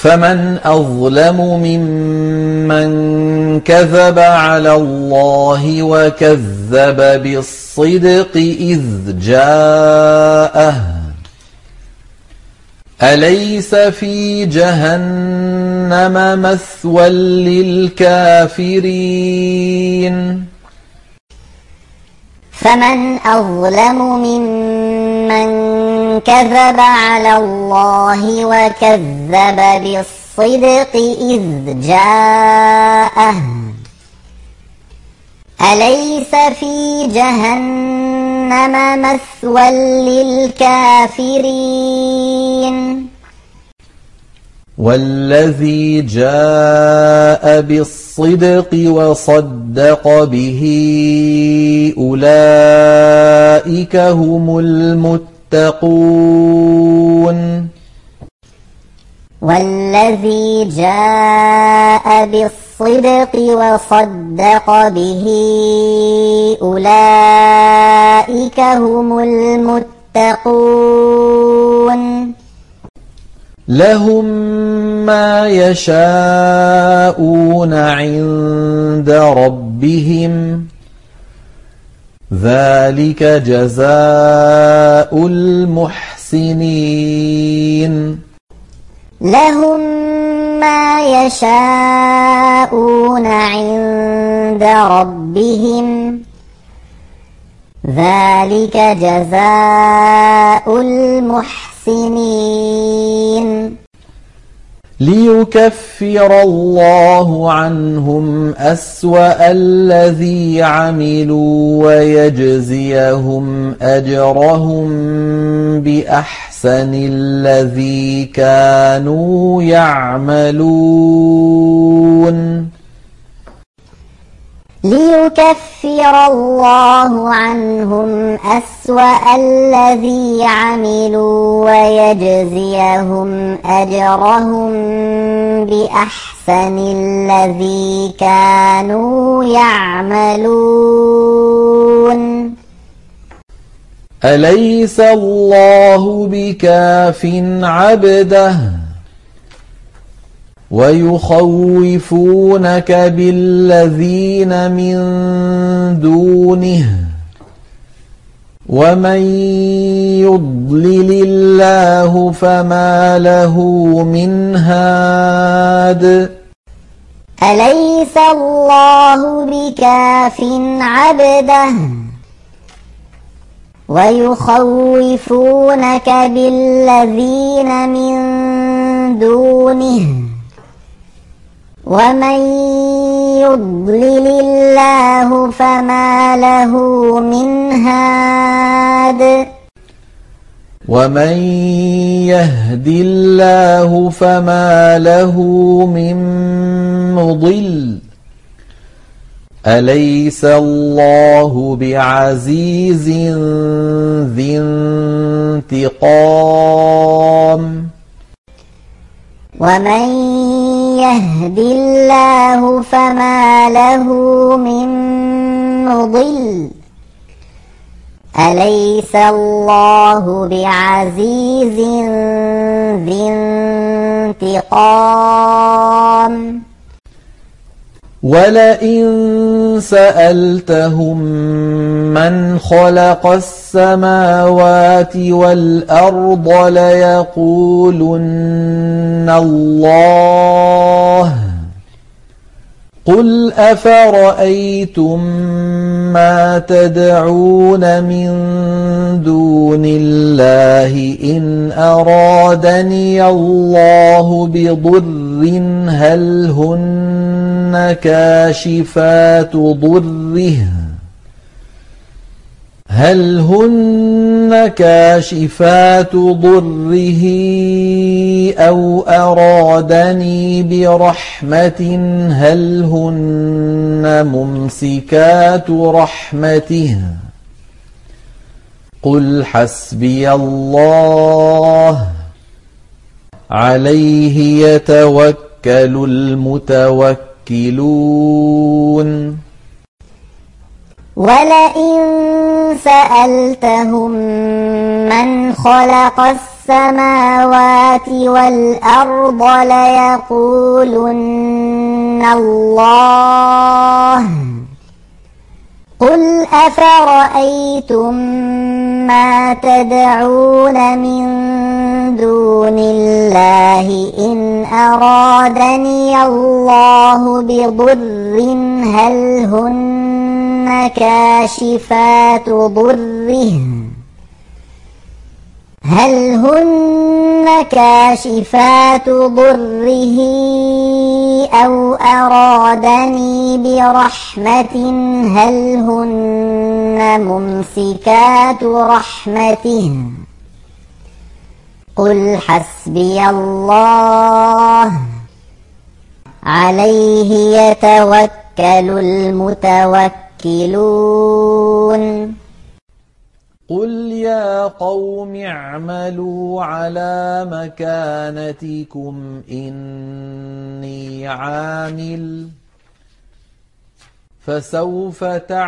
فمن أظلم ممن كذب على الله وكذب بالصدق إذ جاءه أليس في جهنم مثوى للكافرين فمن أظلم ممن كذب على الله وكذب بالصدق إذ جاءه أليس في جهنم مثوى للكافرين والذي جاء بالصدق وصدق به أولئك هم المتقون والذي جاء بالصدق وصدق به أولئك هم المتقون لهم ما يشاءون عند ربهم ذلك جزاء المحسنين لهم ما يشاءون عند ربهم ذلك جزاء المحسنين ليكفر الله عنهم أسوأ الذي عملوا ويجزيهم أجرهم بأحسن الذي كانوا يعملون ليكفر الله عنهم أسوأ الذي عملوا ويجزيهم أجرهم بأحسن الذي كانوا يعملون أليس الله بكاف عبده ويخوفونك بالذين من دونه ومن يضلل الله فما له من هاد أليس الله بكاف عبده ويخوفونك بالذين من دونه ومن يضلل الله فما له من هاد ومن يهد الله فما له من مضل أليس الله بعزيز ذي انتقام ومن يهد الله فما له من مضل أليس الله بعزيز ذي انتقام ولئن سألتهم من خلق السماوات والأرض ليقولن الله قل أفرأيتم ما تدعون من دون الله إن أرادني الله بضر هل هن كاشفات ضره أو أرادني برحمة هل هن ممسكات رحمته قل حسبي الله عليه يتوكل المتوكلون ولئن سألتهم من خلق السماوات والأرض ليقولن الله. قل أفرأيتم ما تدعون من دون الله إن أرادني الله بضر هل هن كاشفات ضره أو أرادني برحمة هل هن ممسكات رحمته. قل حسبي الله عليه يتوكل المتوكلون. قل يا قوم اعملوا على مكانتكم إني عامل فسوف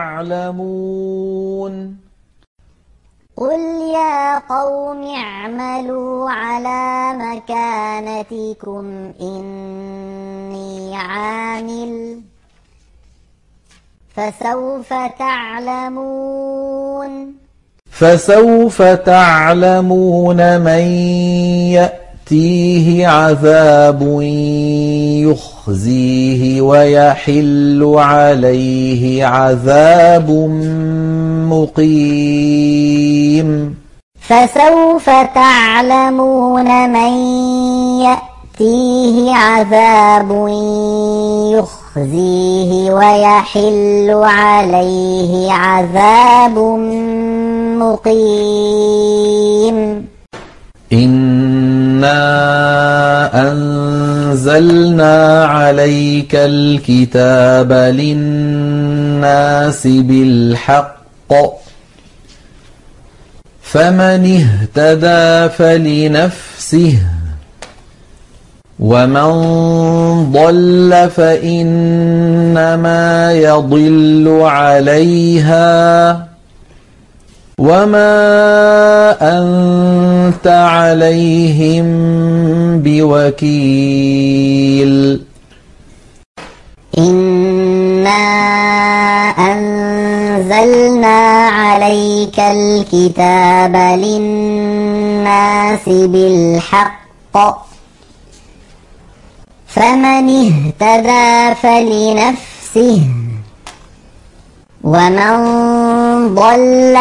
تعلمون. قل يا قوم اعملوا على مكانتكم إني عامل فسوف تعلمون من يأتيه عذاب يخزيه ويحل عليه عذاب مقيم. فسوف تعلمون من يأتيه عذاب يخزيه ويحل عليه عذاب مقيم. إنا أنزلنا عليك الكتاب للناس بالحق فمن اهتدى فلنفسه ومن ضل فإنما يضل عليها وما أنت عليهم بوكيل. إنا أنزلنا عليك الكتاب للناس بالحق فمن اهتدى فلنفسه ومن ضل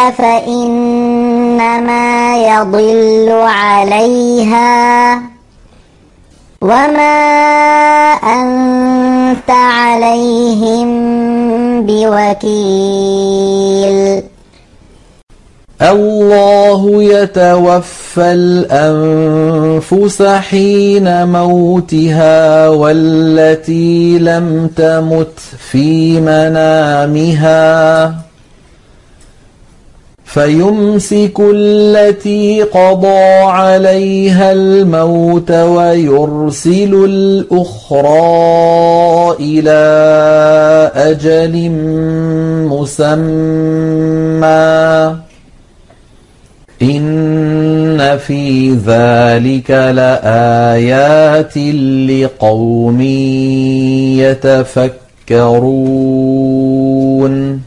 فإنما يضل عليها وما أنت عليهم بوكيل. الله يتوفى الأنفس حين موتها والتي لم تمت في منامها فيمسك التي قضى عليها الموت ويرسل الأخرى إلى أجل مسمى إن في ذلك لآيات لقوم يتفكرون.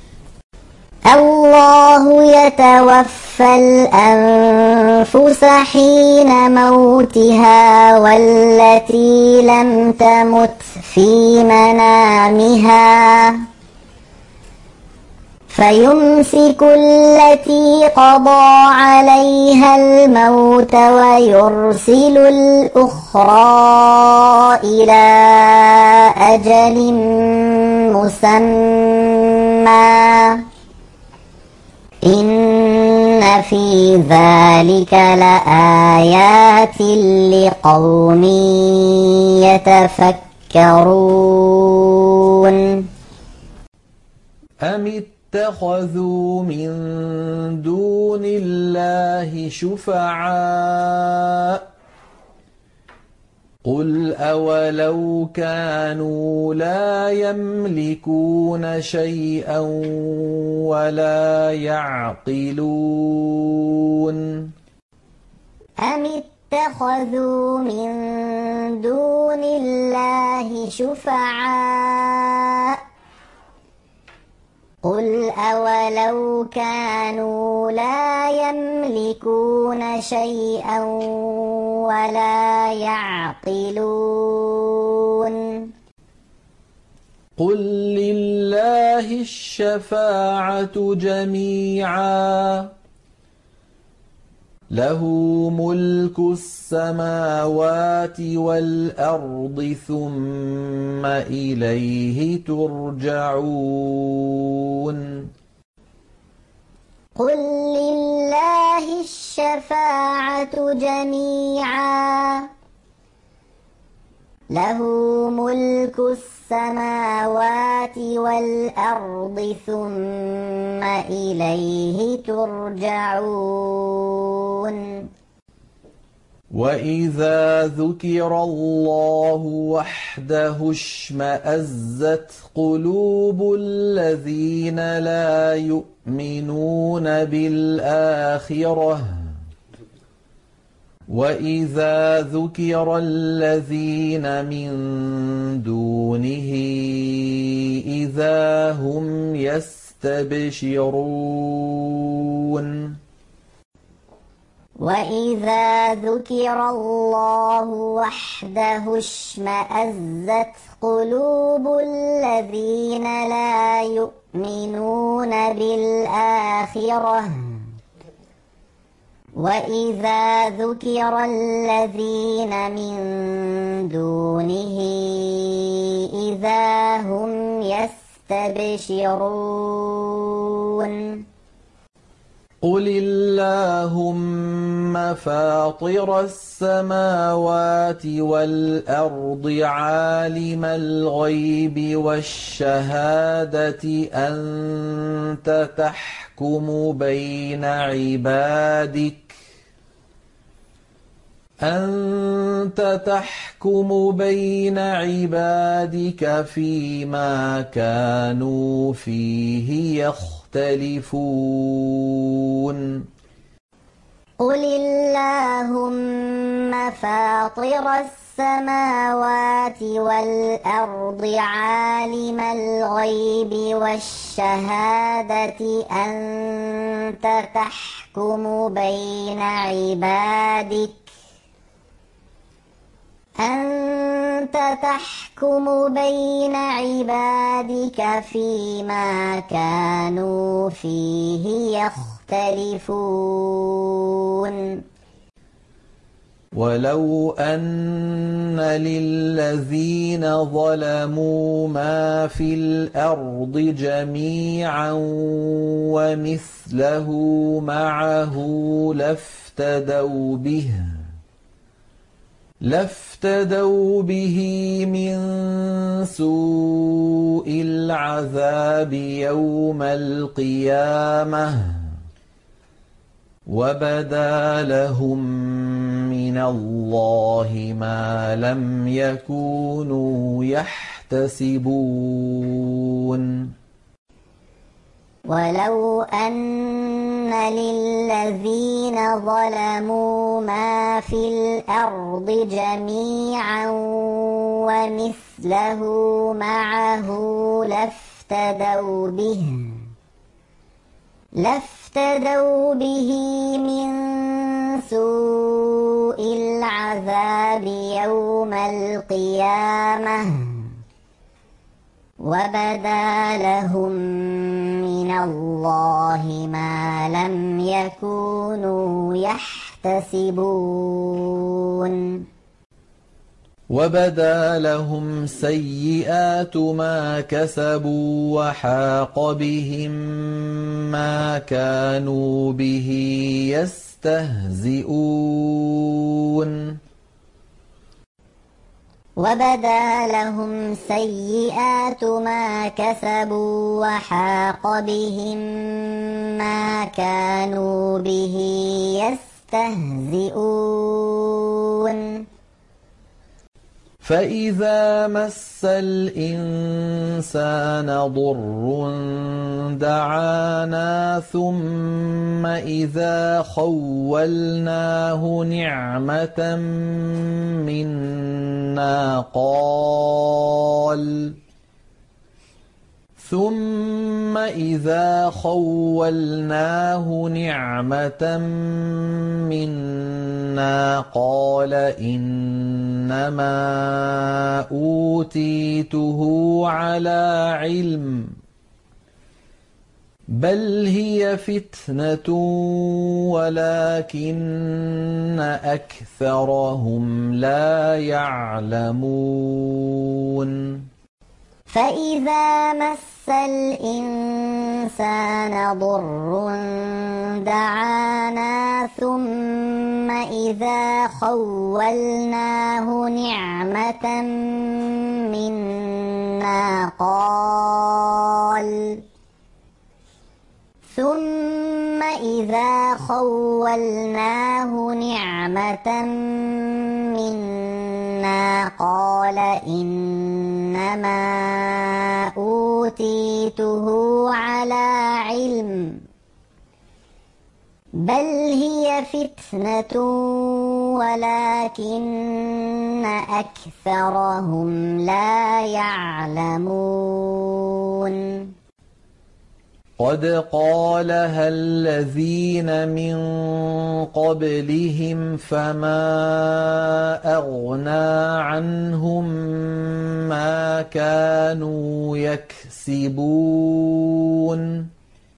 الله يتوفى الأنفس حين موتها والتي لم تمت في منامها فيمسك التي قضى عليها الموت ويرسل الأخرى إلى أجل مسمى إن في ذلك لآيات لقوم يتفكرون. أم اتخذوا من دون الله شفعاء قل أولو كانوا لا يملكون شيئا ولا يعقلون. أم اتخذوا من دون الله شفعاء قل أولو كانوا لا يملكون شيئا ولا يعقلون قل لله الشفاعة جميعا له ملك السماوات والأرض ثم إليه ترجعون قل لله الشفاعة جميعا له ملك السماوات والأرض ثم إليه ترجعون وإذا ذكر الله وحده اشمأزت قلوب الذين لا يؤمنون بالآخرة وإذا ذكر الذين من دونه إذا هم يستبشرون وإذا ذكر الله وحده اشمأزت قلوب الذين لا يؤمنون بالآخرة وإذا ذكر الذين من دونه إذا هم يستبشرون قل اللهم فاطر السماوات والأرض عالم الغيب والشهادة أنت تحكم بين عبادك فيما كانوا فيه يختلفون قل اللهم فاطر السماوات والأرض عالم الغيب والشهادة أنت تحكم بين عبادك فيما كانوا فيه يختلفون ولو أن للذين ظلموا ما في الأرض جميعا ومثله معه لافتدوا به من سوء العذاب يوم القيامة وبدا لهم من الله ما لم يكونوا يحتسبون ولو أن للذين ظلموا ما في الأرض جميعا ومثله معه لافتدوا به من سوء العذاب يوم القيامة وبدا لهم من الله ما لم يكونوا يحتسبون وبدا لهم سيئات ما كسبوا وحاق بهم ما كانوا به يستهزئون وبدا لهم سيئات ما كسبوا وحاق بهم ما كانوا به يستهزئون فإذا مس الإنسان ضر دعانا ثم إذا خولناه نعمة منا قال إنما أوتيته على علم بل هي فتنة ولكن أكثرهم لا يعلمون فإذا مس الإنسان ضر دعانا ثم إذا خولناه نعمة منا قال إنما أوتيته على علم بل هي فتنة ولكن أكثرهم لا يعلمون قد قالها الذين من قبلهم فما أغنى عنهم ما كانوا يكسبون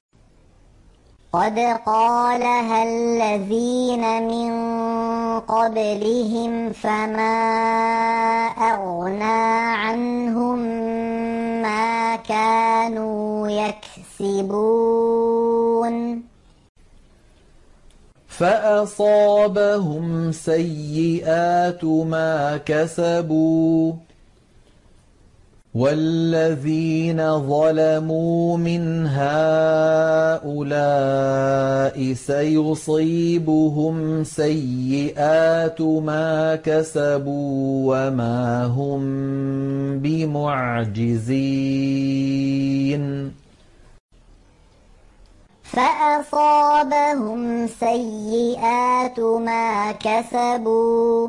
قد قالها الذين من قبلهم فما أغنى عنهم ما كانوا يكسبون فأصابهم سيئات ما كسبوا والذين ظلموا من هؤلاء سيصيبهم سيئات ما كسبوا وما هم بمعجزين فأصابهم سيئات ما كسبوا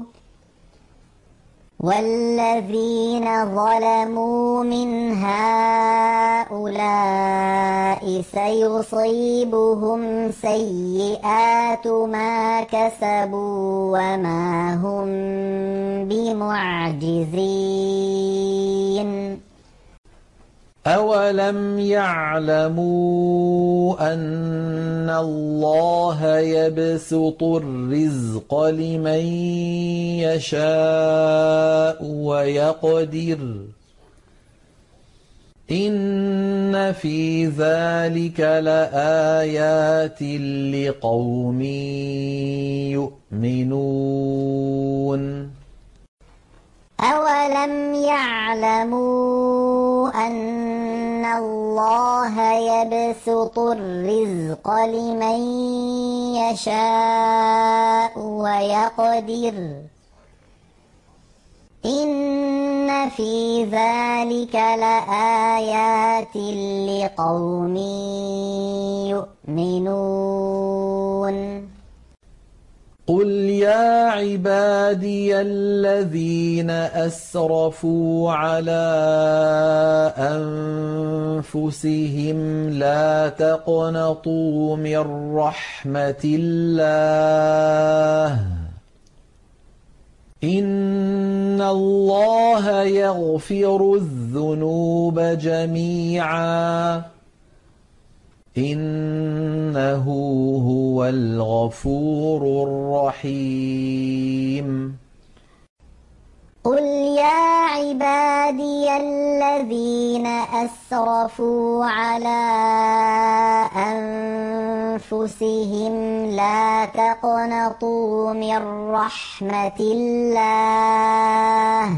والذين ظلموا من هؤلاء سيصيبهم سيئات ما كسبوا وما هم بمعجزين أولم يعلموا أن الله يبسط الرزق لمن يشاء ويقدر إن في ذلك لآيات لقوم يؤمنون أولم يعلموا أن الله يبسط الرزق لمن يشاء ويقدر إن في ذلك لآيات لقوم يؤمنون قل يا عبادي الذين أسرفوا على أنفسهم لا تقنطوا من رحمة الله إن الله يغفر الذنوب جميعا إنه هو الغفور الرحيم قل يا عبادي الذين أسرفوا على أنفسهم لا تقنطوا من رحمة الله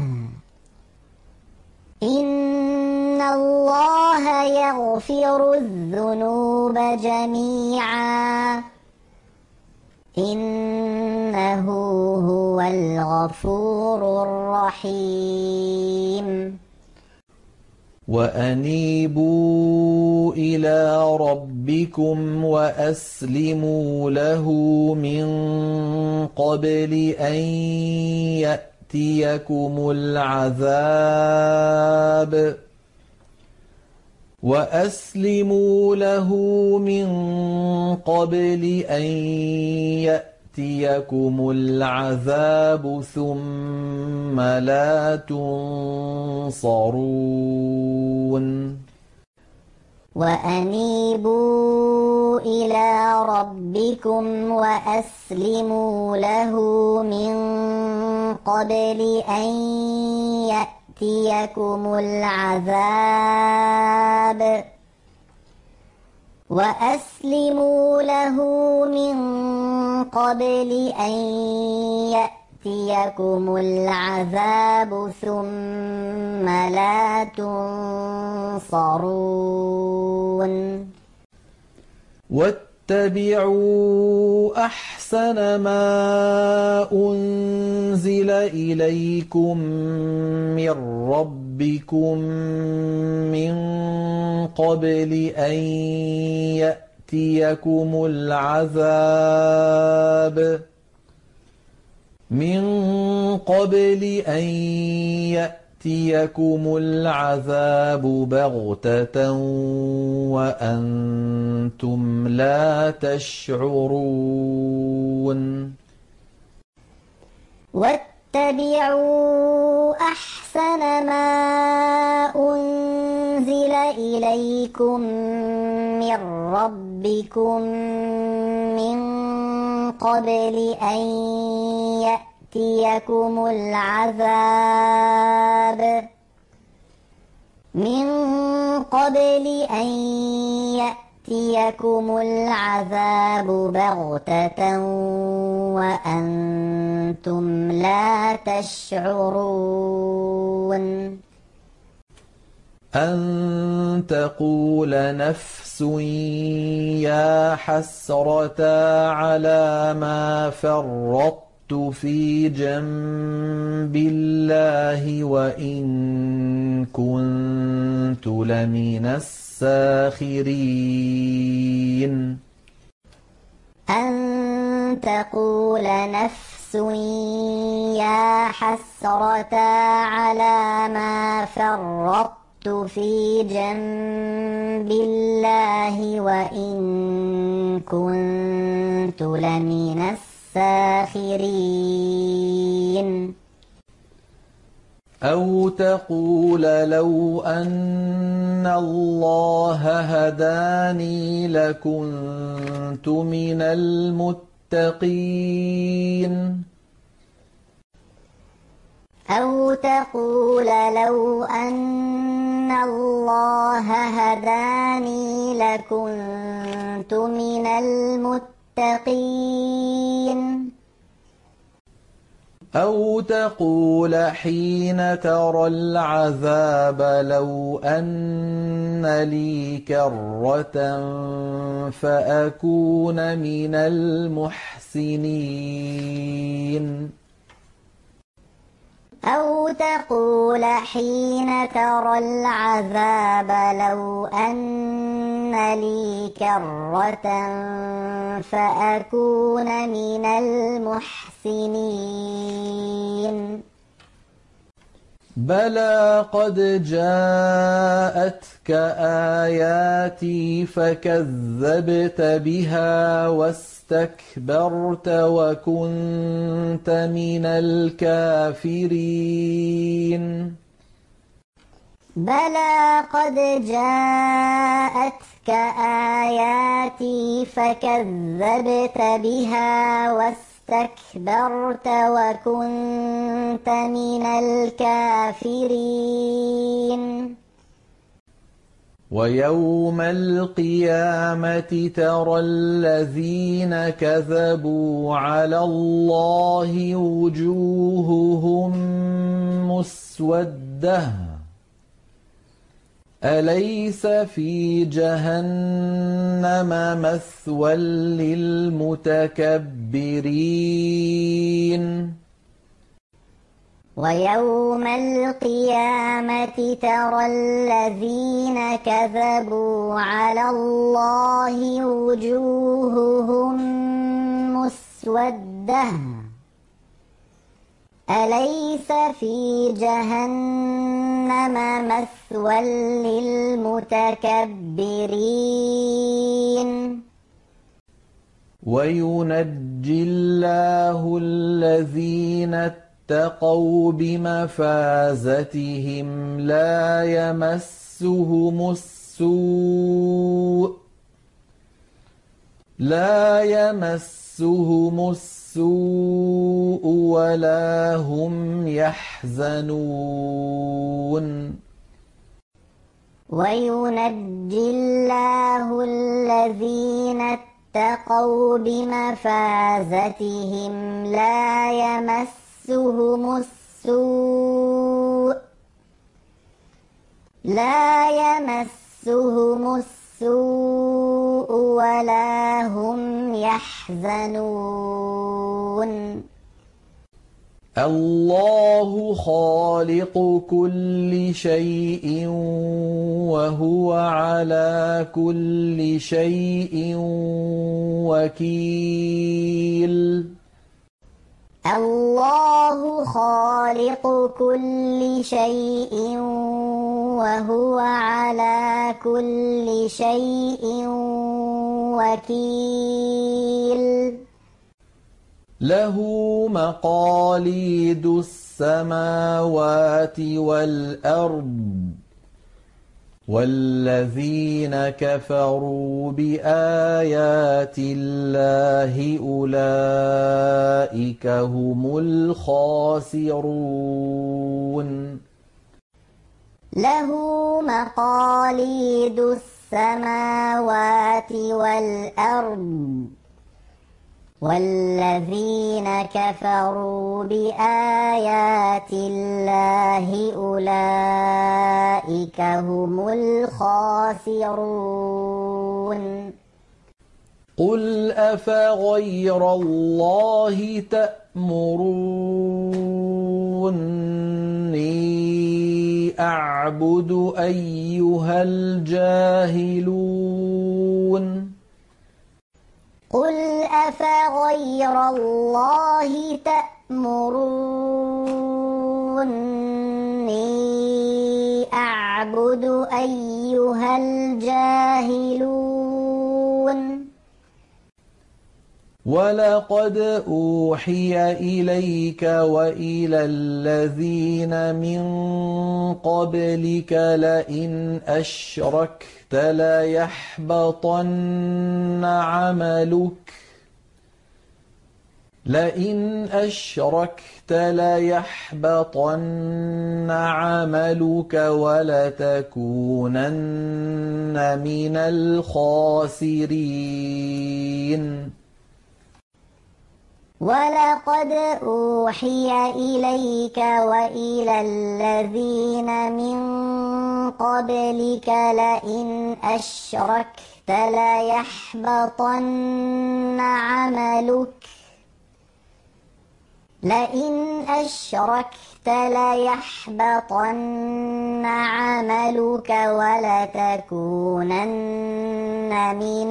إن الله يغفر الذنوب جميعا إنه هو الغفور رحيم وأنيبوا إلى ربكم وأسلموا له من قبل أن يأتيكم العذاب ثم لا تنصرون وأنيبوا إلى ربكم وأسلموا له من قبل أن يأتيكم العذاب ثم لا تنصرون واتبعوا أحسن ما أنزل إليكم من ربكم من قبل أن يأتيكم العذاب بغتة وأنتم لا تشعرون واتبعوا أحسن ما أنزل إليكم من ربكم من قبل أن يأتيكم العذاب بغتة وأنتم لا تشعرون أن تقول نفس يا حسرة على ما فرطت في جنب الله وإن كنت لمن الساخرين أن تقول نفس يا حسرة على ما فرطت في جنب الله وإن كنت لمن الساخرين أو تقول لو أن الله هداني لكنت من المتقين أو تقول لو أن الله هداني لكنت من المتقين أو تقول حين ترى العذاب لو أن لي كرة فأكون من المحسنين أو تقول حين ترى العذاب لو أن لي كرة فأكون من المحسنين بلى قد جاءتك آياتي فكذبت بها واستكبرت وكنت من الكافرين بلى قد جاءتك آياتي فكذبت بها واستكبرت وكنت من الكافرين ويوم القيامة ترى الذين كذبوا على الله وجوههم مسودة أليس في جهنم مثوى للمتكبرين ويوم القيامة ترى الذين كذبوا على الله وجوههم مسودة أليس في جهنم مثوى للمتكبرين وينجي الله الذين اتقوا بمفازتهم لا يمسهم السوء ولا هم يحزنون وينجي الله الذين اتقوا بمفازتهم لا يمسهم السوء ولا هم يحزنون الله خالق كل شيء وهو على كل شيء وكيل الله خالق كل شيء وهو على كل شيء وكيل له مقاليد السماوات والأرض والذين كفروا بآيات الله أولئك هم الخاسرون له مقاليد السماوات والأرض والذين كفروا بآيات الله أولئك هم الخاسرون قل أفغير الله تأمروني أعبد أيها الجاهلون قل أفغير الله تأمروني أعبد أيها الجاهلون ولقد أوحي إليك وإلى الذين من قبلك لئن أشركت ليحبطن عملك ولتكونن من الخاسرين ولقد أوحي إليك وإلى الذين من قبلك لئن أشركت ليحبطن عملك ولتكونن من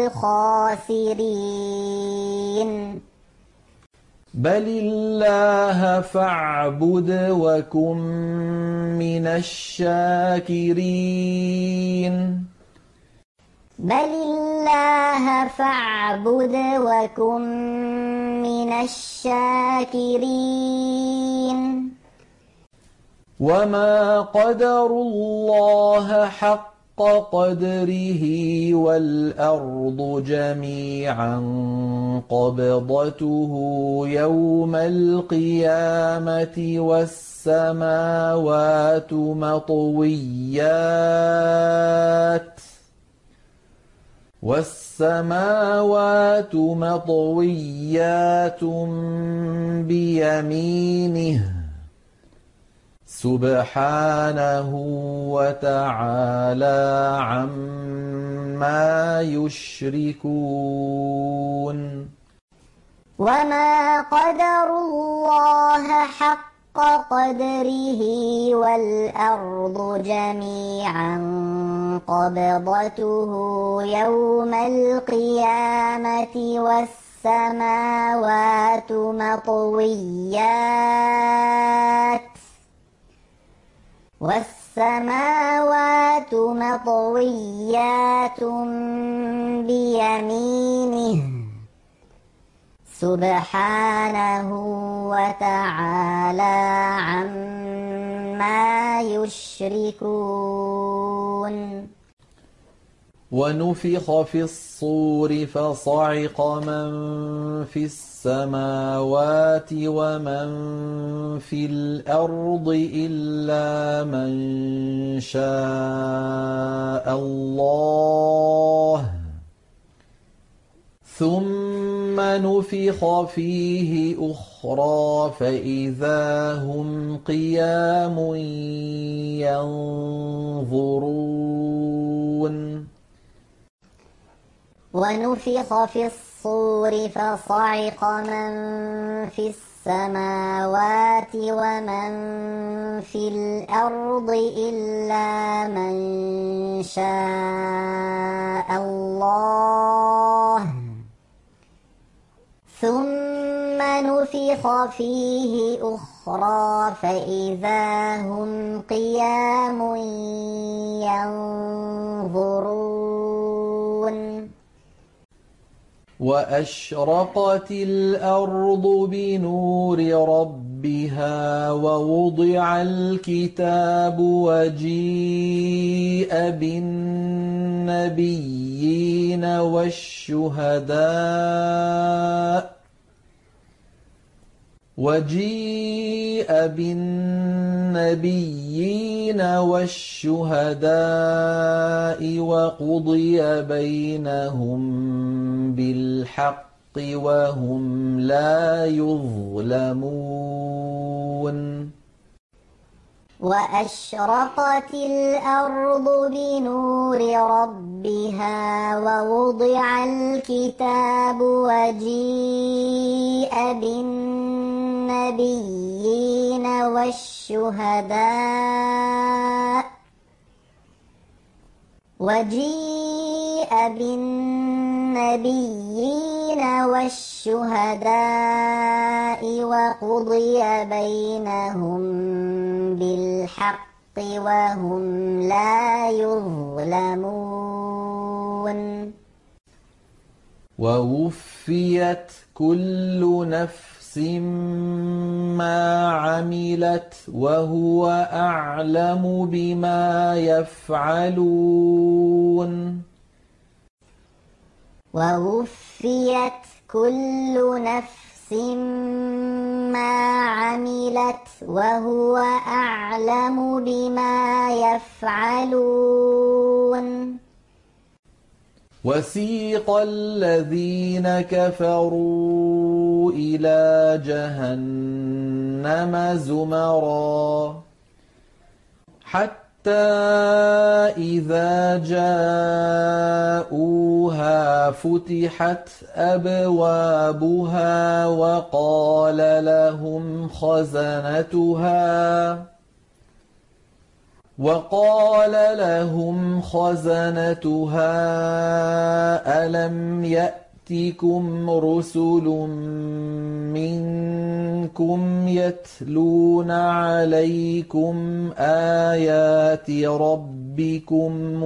الخاسرين بل الله فاعبد وكن من الشاكرين بل الله فاعبد وكن من الشاكرين وما قدروا الله حق قدره والأرض جميعا قبضته يوم القيامة والسماوات مطويات بيمينه سبحانه وتعالى عما يشركون وما قدروا الله حق قدره والأرض جميعا قبضته يوم القيامة والسماوات مطويات بيمينه سبحانه وتعالى عما يشركون. ونفخ في الصور فصعق من في السماوات ومن في الأرض إلا من شاء الله ثم نفخ فيه أخرى فإذا هم قيام ينظرون. ونفخ في الصور فصعق من في السماوات ومن في الأرض إلا من شاء الله ثم نفخ فيه أخرى فإذا هم قيام ينظرون. وأشرقت الأرض بنور ربها ووضع الكتاب وجيء بالنبيين والشهداء وقضي بينهم بالحق وهم لا يظلمون. وأشرقت الأرض بنور ربها ووضع الكتاب وجيء بالنبيين والشهداء وقضي بينهم بالحق وهم لا يظلمون. ووفيت كل نفس ما عملت وهو أعلم بما يفعلون. ووفيت كل نفس ما عملت وهو أعلم بما يفعلون. وسيق الذين كفروا إلى جهنم زمرا حتى إذا جاءوها فتحت أبوابها وقال لهم خزنتها ألم يأتكم رسل منكم يتلون عليكم آيات ربكم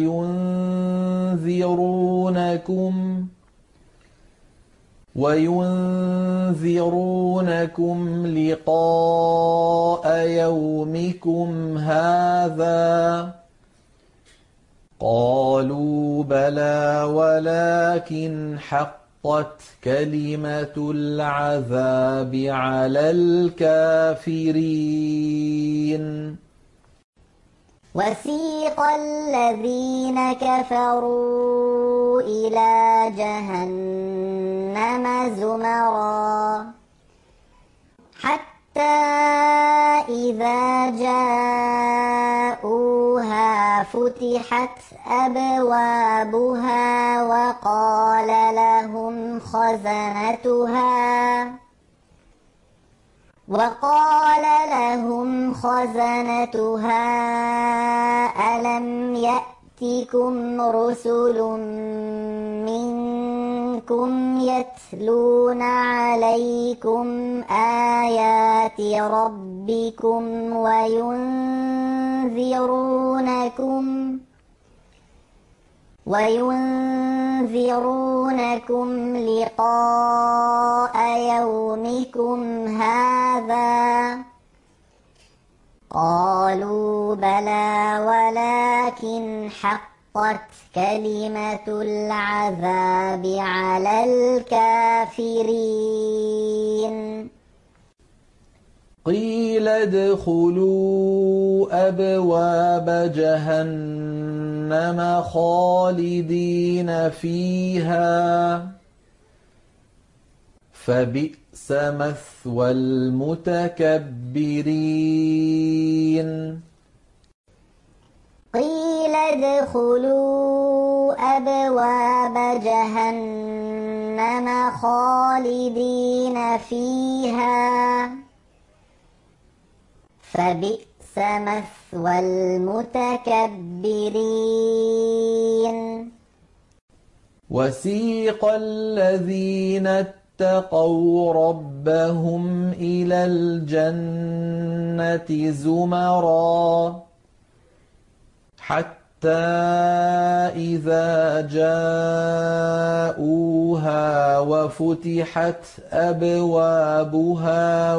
وينذرونكم لقاء يومكم هذا قالوا بلى ولكن حقت كلمة العذاب على الكافرين. وسيق الذين كفروا إلى جهنم زمرا حتى إذا جاءوها فتحت أبوابها وقال لهم خزنتها ألم يأتكم رسل منكم يتلون عليكم آيات ربكم وينذرونكم لقاء يومكم هذا قالوا بلى ولكن حقت كلمة العذاب على الكافرين قيل ادخلوا أبواب جهنم خالدين فيها فبئس مثوى المتكبرين قيل ادخلوا أبواب جهنم خالدين فيها فبئس مثوى المتكبرين وسيق الذين اتقوا ربهم إلى الجنة زمرا حتى إذا جاءوها وفتحت أبوابها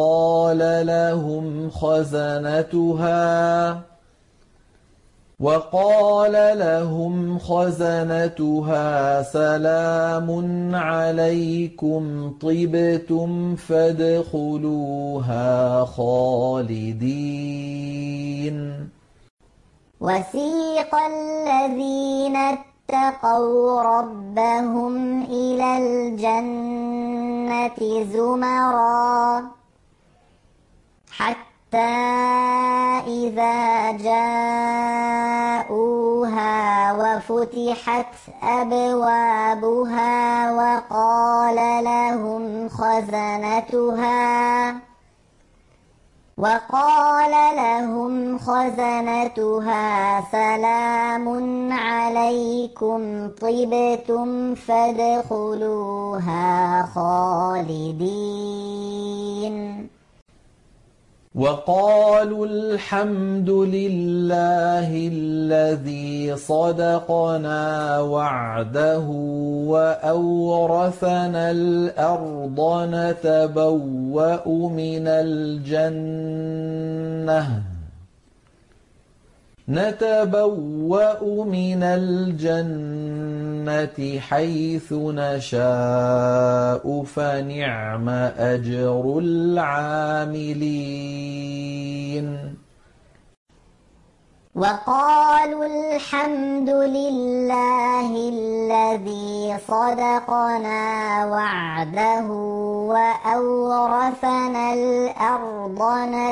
وقال لهم خزنتها سلام عليكم طبتم فادخلوها خالدين وسيق الذين اتقوا ربهم إلى الجنة زمرا حتى إذا جاءوها وفتحت أبوابها وقال لهم خزنتها سلام عليكم طبتم فادخلوها خالدين وقالوا الحمد لله الذي صدقنا وعده وأورثنا الأرض نتبوأ من الجنة حيث نشاء فنعم أجر العاملين وقالوا الحمد لله الذي صدقنا وعده وأورثنا الأرض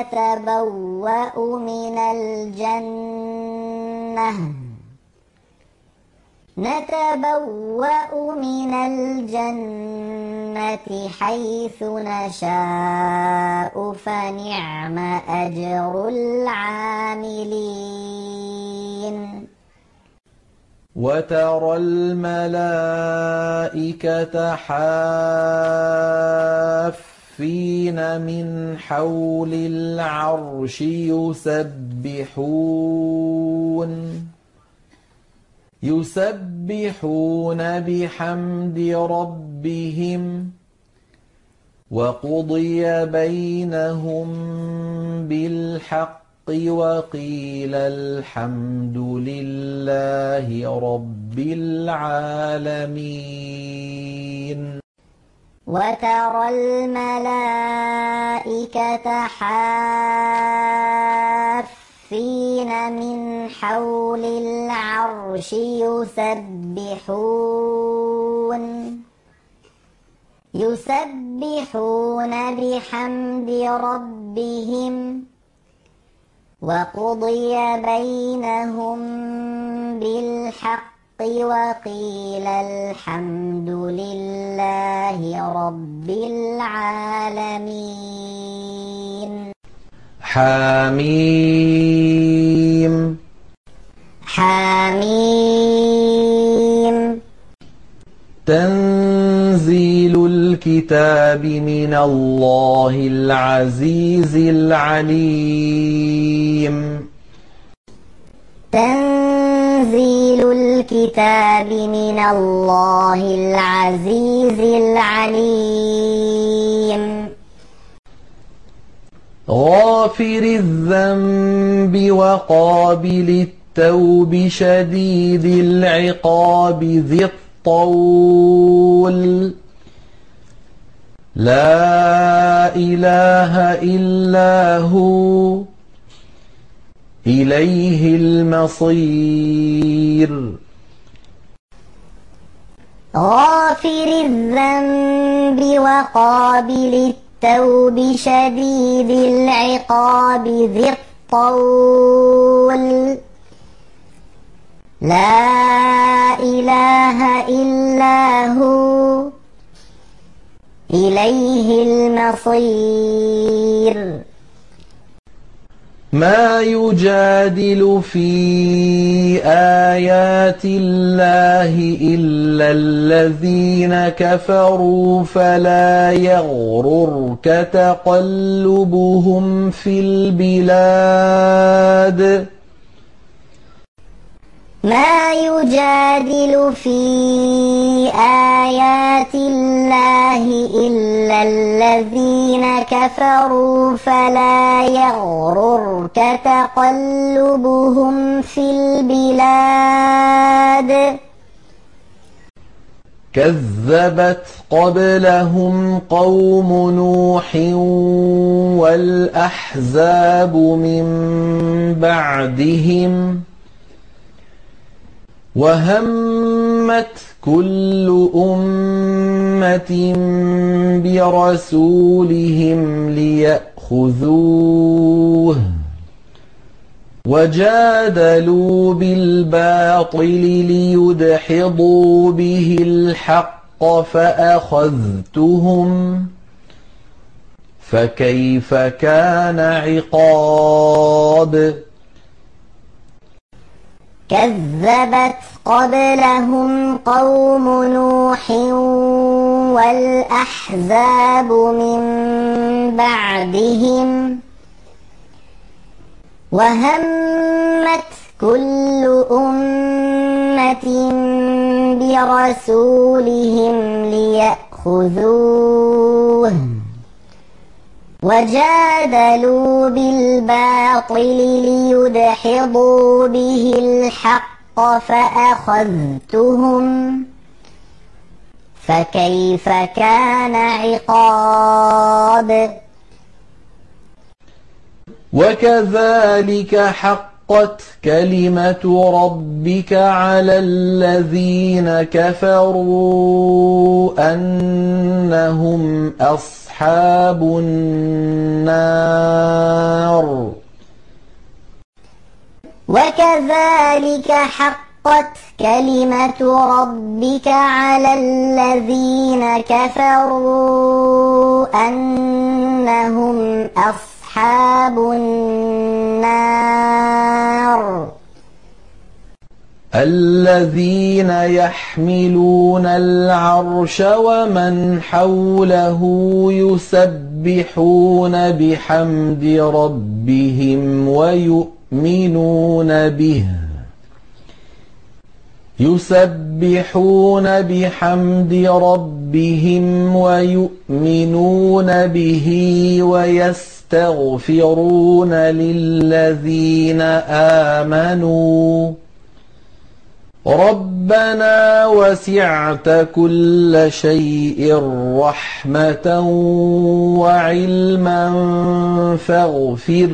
نتبوأ من الجنة حيث نشاء فنعم أجر العاملين وترى الملائكة حافين من حول العرش يسبحون بحمد ربهم وقضي بينهم بالحق وقيل الحمد لله رب العالمين وترى الملائكة حافين من حول العرش يسبحون بحمد ربهم وقضي بينهم بالحق وقيل الحمد لله رب العالمين. حميم. حميم. تنزيل الكتاب من الله العزيز العليم. تنزيل الكتاب من الله العزيز العليم. غافر الذنب وقابل التوب شديد العقاب ذي الطول. لا إله إلا هو إليه المصير. غافر الذنب وقابل التوب شديد العقاب ذي الطول. لا إله إلا هو إليه المصير. ما يجادل في آيات الله إلا الذين كفروا فلا يغررك تقلبهم في البلاد. ما يجادل في آيات الله إلا الذين كفروا فلا يغررك تقلبهم في البلاد. كذبت قبلهم قوم نوح والأحزاب من بعدهم وهمت كل أمة برسولهم ليأخذوه وجادلوا بالباطل ليدحضوا به الحق فأخذتهم فكيف كان عقاب. كذبت قبلهم قوم نوح والأحزاب من بعدهم وهمت كل أمة برسولهم ليأخذوه وجادلوا بالباطل ليدحضوا به الحق فأخذتهم فكيف كان عقاب. وكذلك حقت كلمة ربك على الذين كفروا أنهم أصحاب النار. وكذلك حقت كلمة ربك على الذين كفروا أنهم أصحاب النار. الذين يحملون العرش ومن حوله يسبحون بحمد ربهم ويؤمنون به ويستغفرون للذين آمنوا ربنا وسعت كل شيء رحمة وعلما فاغفر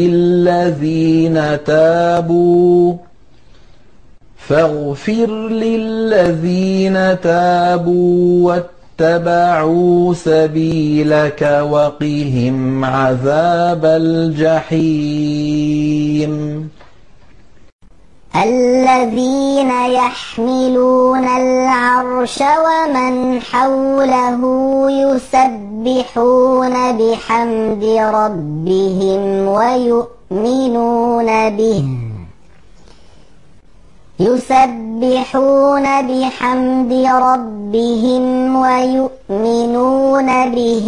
للذين تابوا واتبعوا سبيلك وقهم عذاب الجحيم. الذين يحملون العرش ومن حوله يسبحون بحمد ربهم ويؤمنون به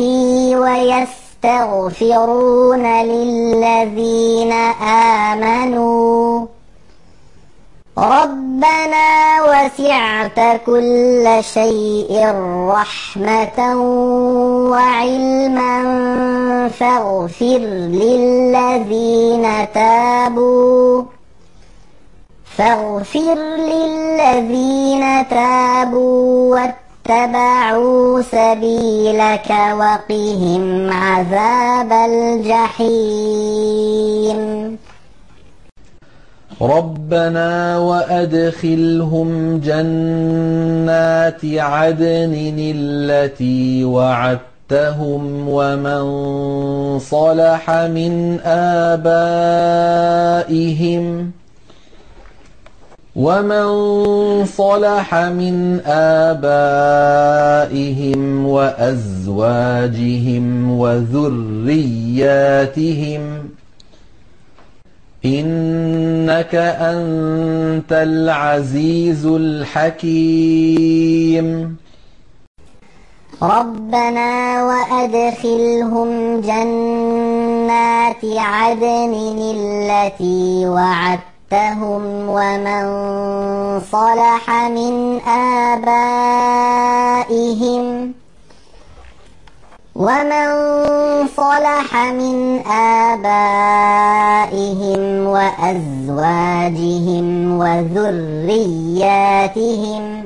ويستغفرون للذين آمنوا ربنا وسعت كل شيء رحمة وعلما فاغفر للذين تابوا واتبعوا سبيلك وقهم عذاب الجحيم ربنا وأدخلهم جنات عدن التي وعدتهم ومن صلح من آبائهم وأزواجهم وذرياتهم إنك أنت العزيز الحكيم ربنا وأدخلهم جنات عدن التي وعدتهم ومن صلح من آبائهم وأزواجهم وذرياتهم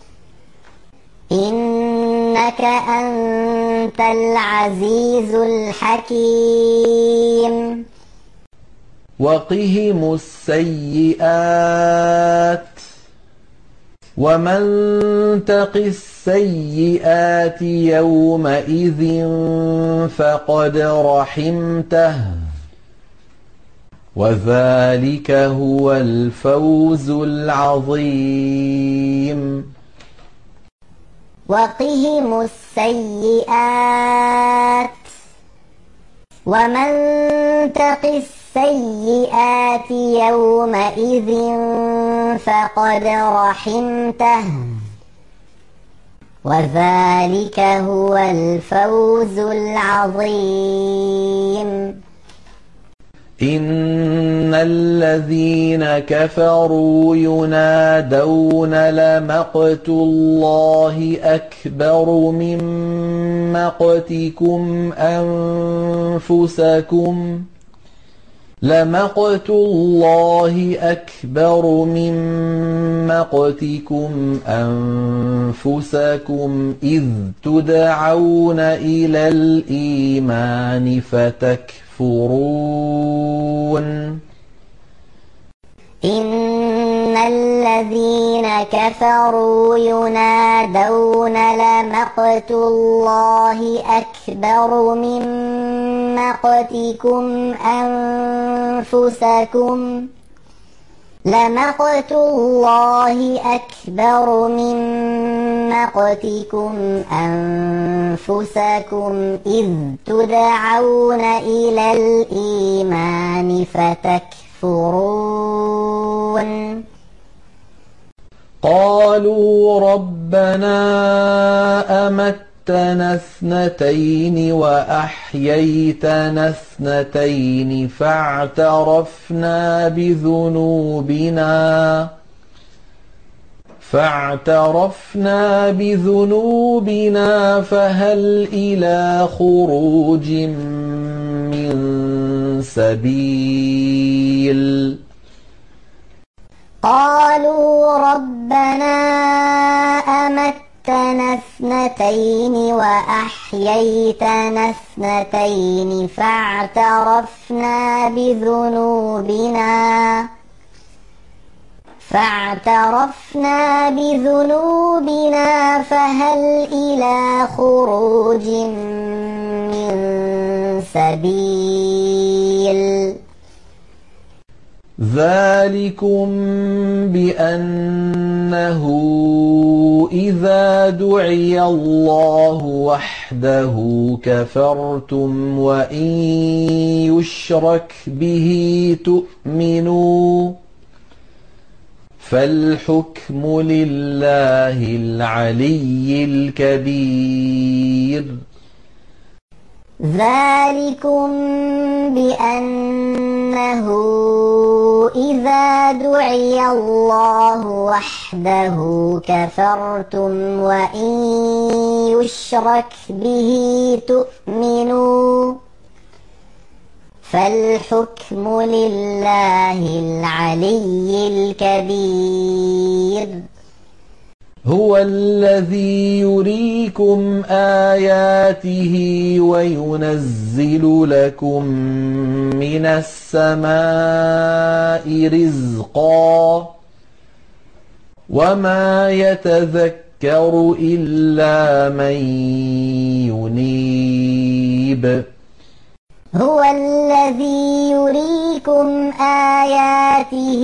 إنك أنت العزيز الحكيم وقهم السيئات ومن تق السيئات يومئذ فقد رحمته وذلك هو الفوز العظيم وقهم السيئات ومن تق السيئات يومئذ فقد رحمته وذلك هو الفوز العظيم إن الذين كفروا ينادون لمقت الله أكبر من مقتكم أنفسكم إذ تدعون إلى الإيمان فتكفرون إن الذين كفروا ينادون لمقت الله أكبر من مقتكم أنفسكم إذ تدعون إلى الإيمان فتكفرون قالوا ربنا أمتنا اثنتين وأحييتنا اثنتين فاعترفنا بذنوبنا فهل إلى خروج من سبيل قالوا ربنا أمتنا اثنتين وأحييتنا اثنتين فاعترفنا بذنوبنا فهل إلى خروج من سبيل ذلكم بأنه إذا دعي الله وحده كفرتم وإن يشرك به تؤمنوا فالحكم لله العلي الكبير. ذلكم بأنه إذا دعي الله وحده كفرتم وإن يشرك به تؤمنوا فالحكم لله العلي الكبير. هو الذي يريكم آياته وينزل لكم من السماء رزقا وما يتذكر إلا من ينيب. هو الذي يريكم آياته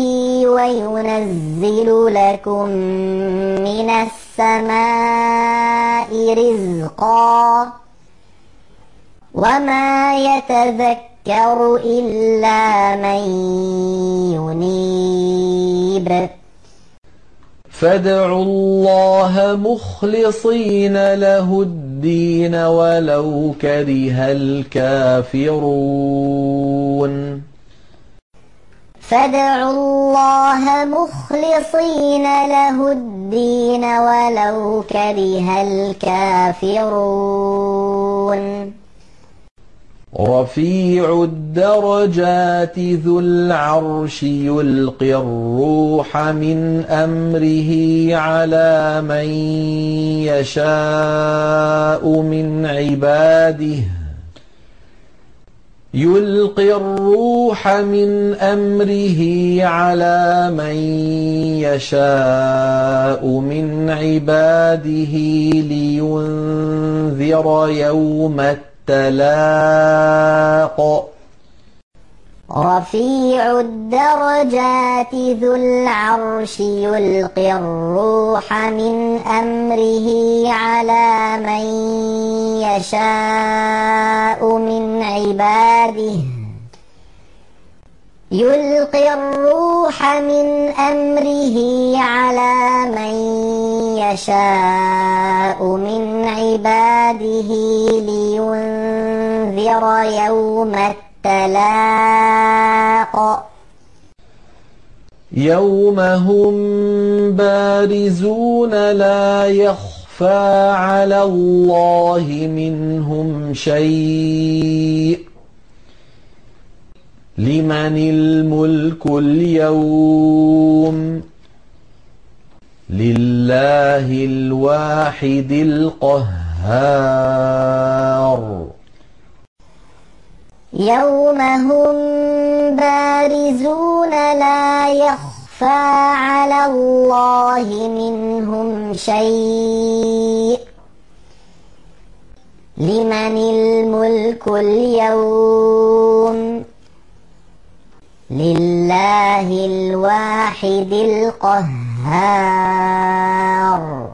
وينزل لكم من السماء رزقا وما يتذكر إلا من ينيب. فادعوا الله مخلصين له الدين ولو كره الكافرون. فادعوا الله مخلصين له الدين ولو كره الكافرون. رفيع الدرجات ذو العرش يلقي الروح من أمره على من يشاء من عباده لينذر يوم التلاق. رفيع الدرجات ذو العرش يلقي الروح من أمره على من يشاء من عباده لينذر يوم التلاق. يوم هم بارزون لا يخفى على الله منهم شيء. لمن الملك اليوم؟ لله الواحد القهار. يوم هم بارزون لا يخفى على الله منهم شيء. لمن الملك اليوم؟ لله الواحد القهار.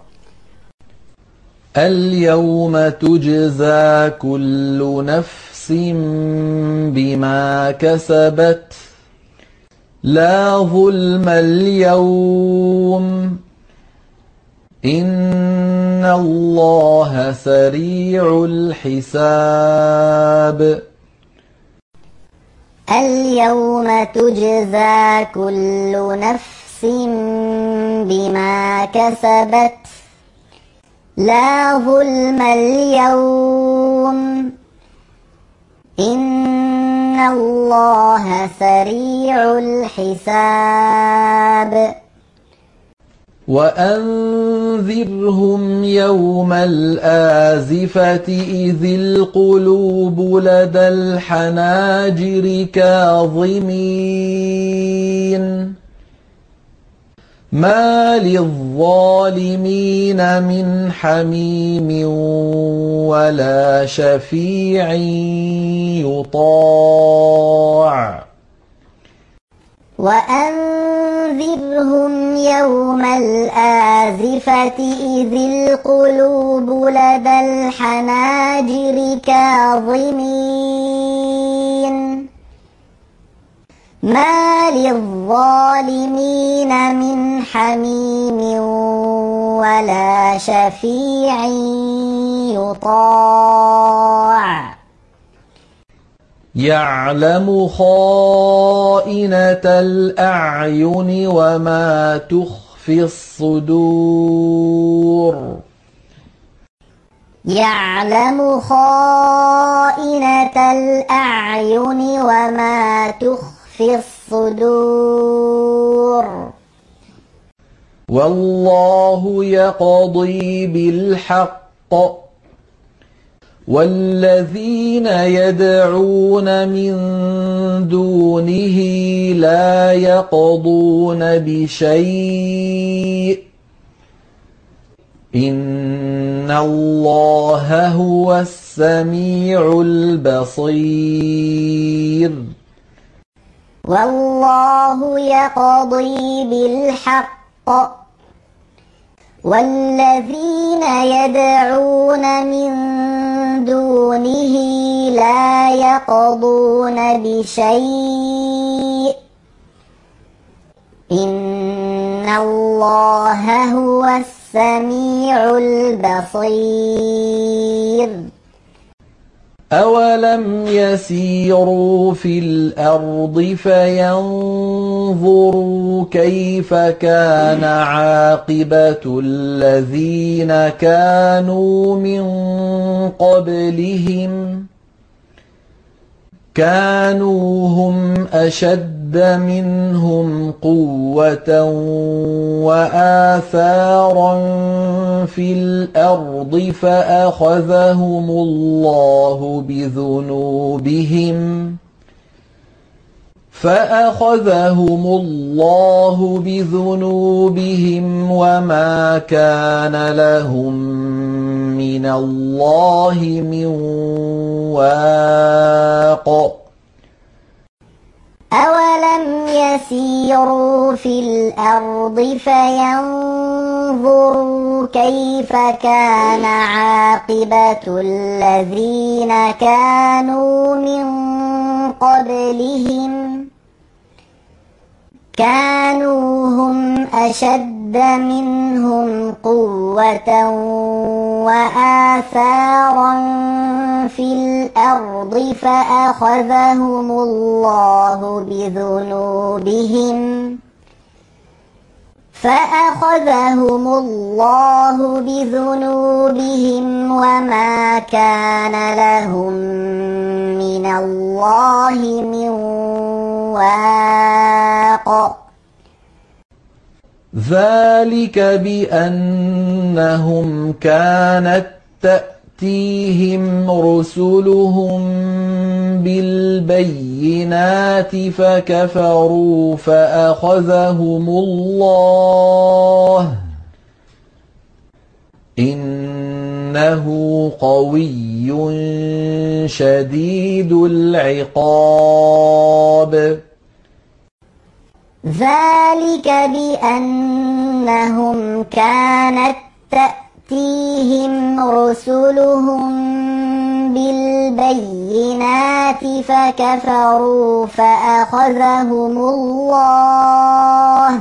اليوم تجزى كل نفس بما كسبت لا ظلم اليوم إن الله سريع الحساب. اليوم تجزى كل نفس بما كسبت لا ظلم اليوم إن الله سريع الحساب. وأنذرهم يوم الآزفة إذ القلوب لدى الحناجر كاظمين ما للظالمين من حميم ولا شفيع يطاع. وأنذرهم يوم الآزفة إذ القلوب لدى الحناجر كاظمين ما للظالمين من حميم ولا شفيع يطاع يعلم خائنة الأعين وما تخفي الصدور يعلم خائنة الأعين وما تخفي الصدور والله يقضي بالحق والذين يدعون من دونه لا يقضون بشيء إن الله هو السميع البصير والله يقضي بالحق والذين يدعون من دونه لا يقضون بشيء إن الله هو السميع البصير أولم يسيروا في الأرض فينظروا كيف كان عاقبة الذين كانوا من قبلهم كانوا هم أشد منهم قوة وآثارا في الأرض فأخذهم الله بذنوبهم وما كان لهم من الله من واق أولم يسيروا في الأرض فينظروا كيف كان عاقبة الذين كانوا من قبلهم كانوا هم أشد منهم قوة وآثارا في الأرض فأخذهم الله بذنوبهم وما كان لهم من الله من واق ذلك بأنهم كانت تأتيهم رسلهم بالبينات فكفروا فأخذهم الله إنه قوي شديد العقاب ذلك بأنهم كانت تأتيهم رسلهم بالبينات فكفروا فأخذهم الله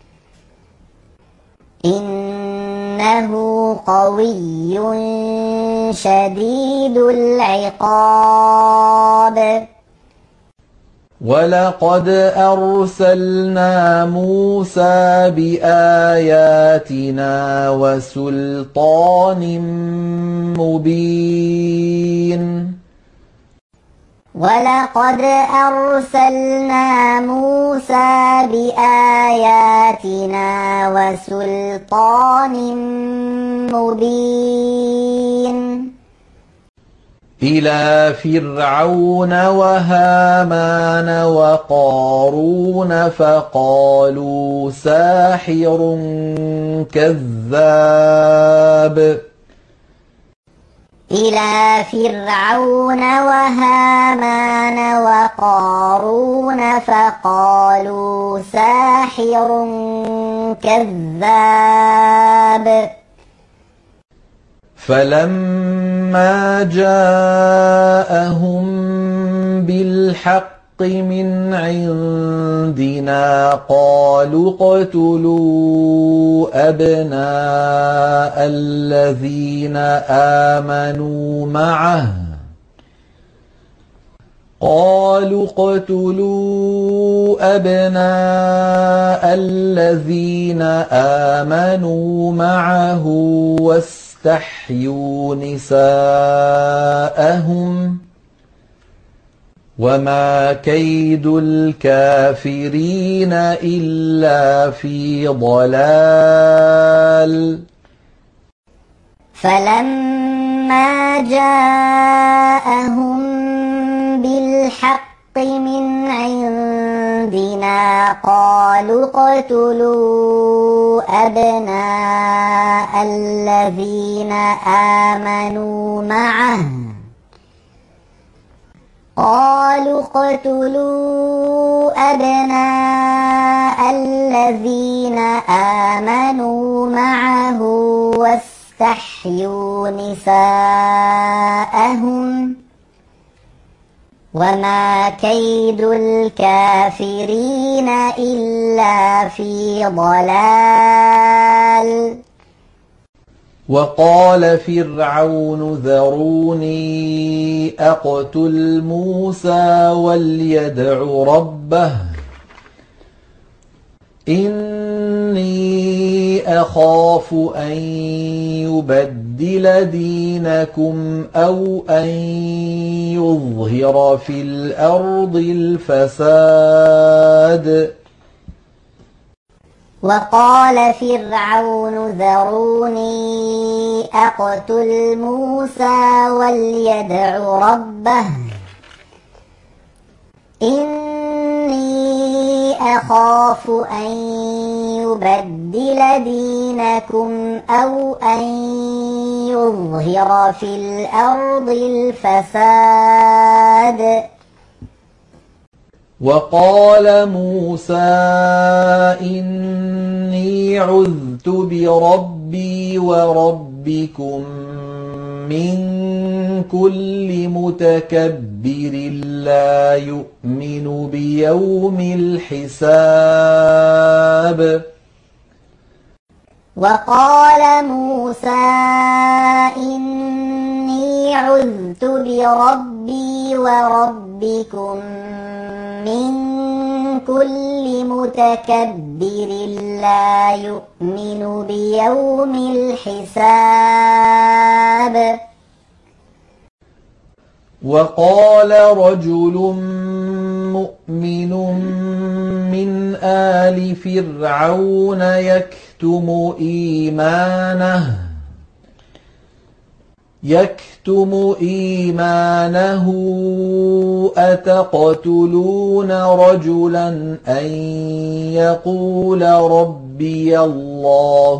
إنه قوي شديد العقاب ولقد أرسلنا موسى بآياتنا وسلطان مبين ولقد أرسلنا موسى بآياتنا وسلطان مبين إلى فرعون وهامان وقارون فقالوا ساحر كذاب إلى فرعون وهامان وقارون فقالوا ساحر كذاب. فلما جاءهم بالحق من عندنا قالوا اقتلوا أبناء الذين آمنوا معه واستحيوا نساءهم وما كيد الكافرين إلا في ضلال. فلما جاءهم بالحق من عندنا قالوا اقتلوا أبناء الذين آمنوا معه واستحيوا نساءهم وما كيد الكافرين إلا في ضلال. وقال فرعون ذروني أقتل موسى وليدع ربه إني أخاف أن يبدل دينكم أو أن يظهر في الأرض الفساد. وقال فرعون ذروني أقتل موسى وليدع ربه إني أخاف أن يبدل دينكم أو أن يظهر في الأرض الفساد. وقال موسى إني عذت بربي وربكم من كل متكبر لا يؤمن بيوم الحساب. وقال موسى إني عذت بربي وربكم من كل متكبر لا يؤمن بيوم الحساب. وقال رجل مؤمن من آل فرعون يكتم إيمانه أتقتلون رجلا أن يقول ربي الله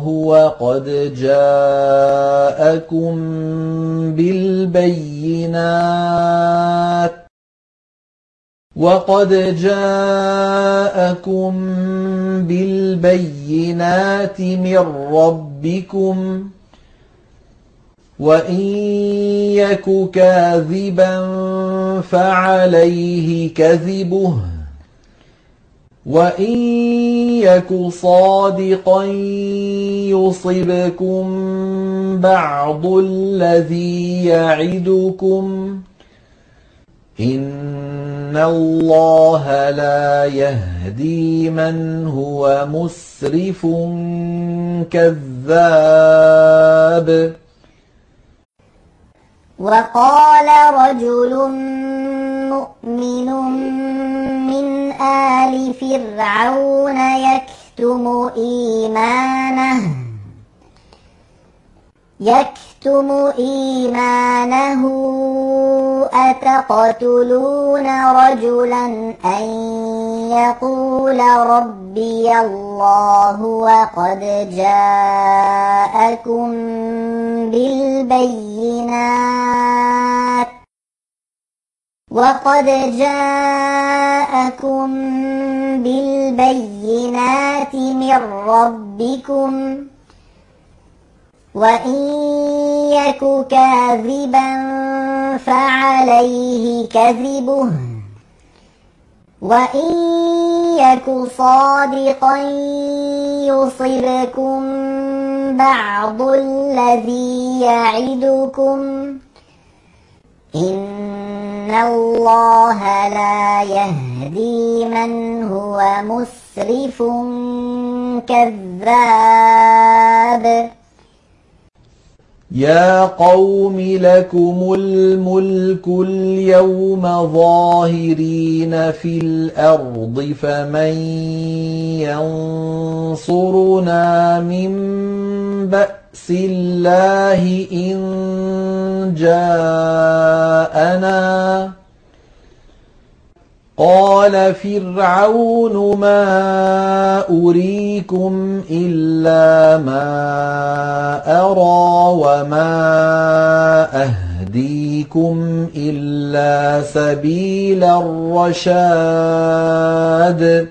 وقد جاءكم بالبينات من ربكم وإن يك كاذبا فعليه كذبه وإن يك صادقا يصبكم بعض الذي يعدكم إن الله لا يهدي من هو مسرف كذاب. وقال رجل مؤمن من آل فرعون يكتم إيمانه أتقتلون رجلا أن يقول ربي الله وقد جاءكم بالبينات من ربكم وإن يك كاذبا فعليه كذبه وإن يك صادقا يصبكم بعض الذي يعدكم إن الله لا يهدي من هو مسرف كذاب يا قوم لكم الملك اليوم ظاهرين في الأرض فمن ينصرنا من بأس الله إن جاءنا قال فرعون ما أريكم إلا ما أرى وما أهديكم إلا سبيل الرشاد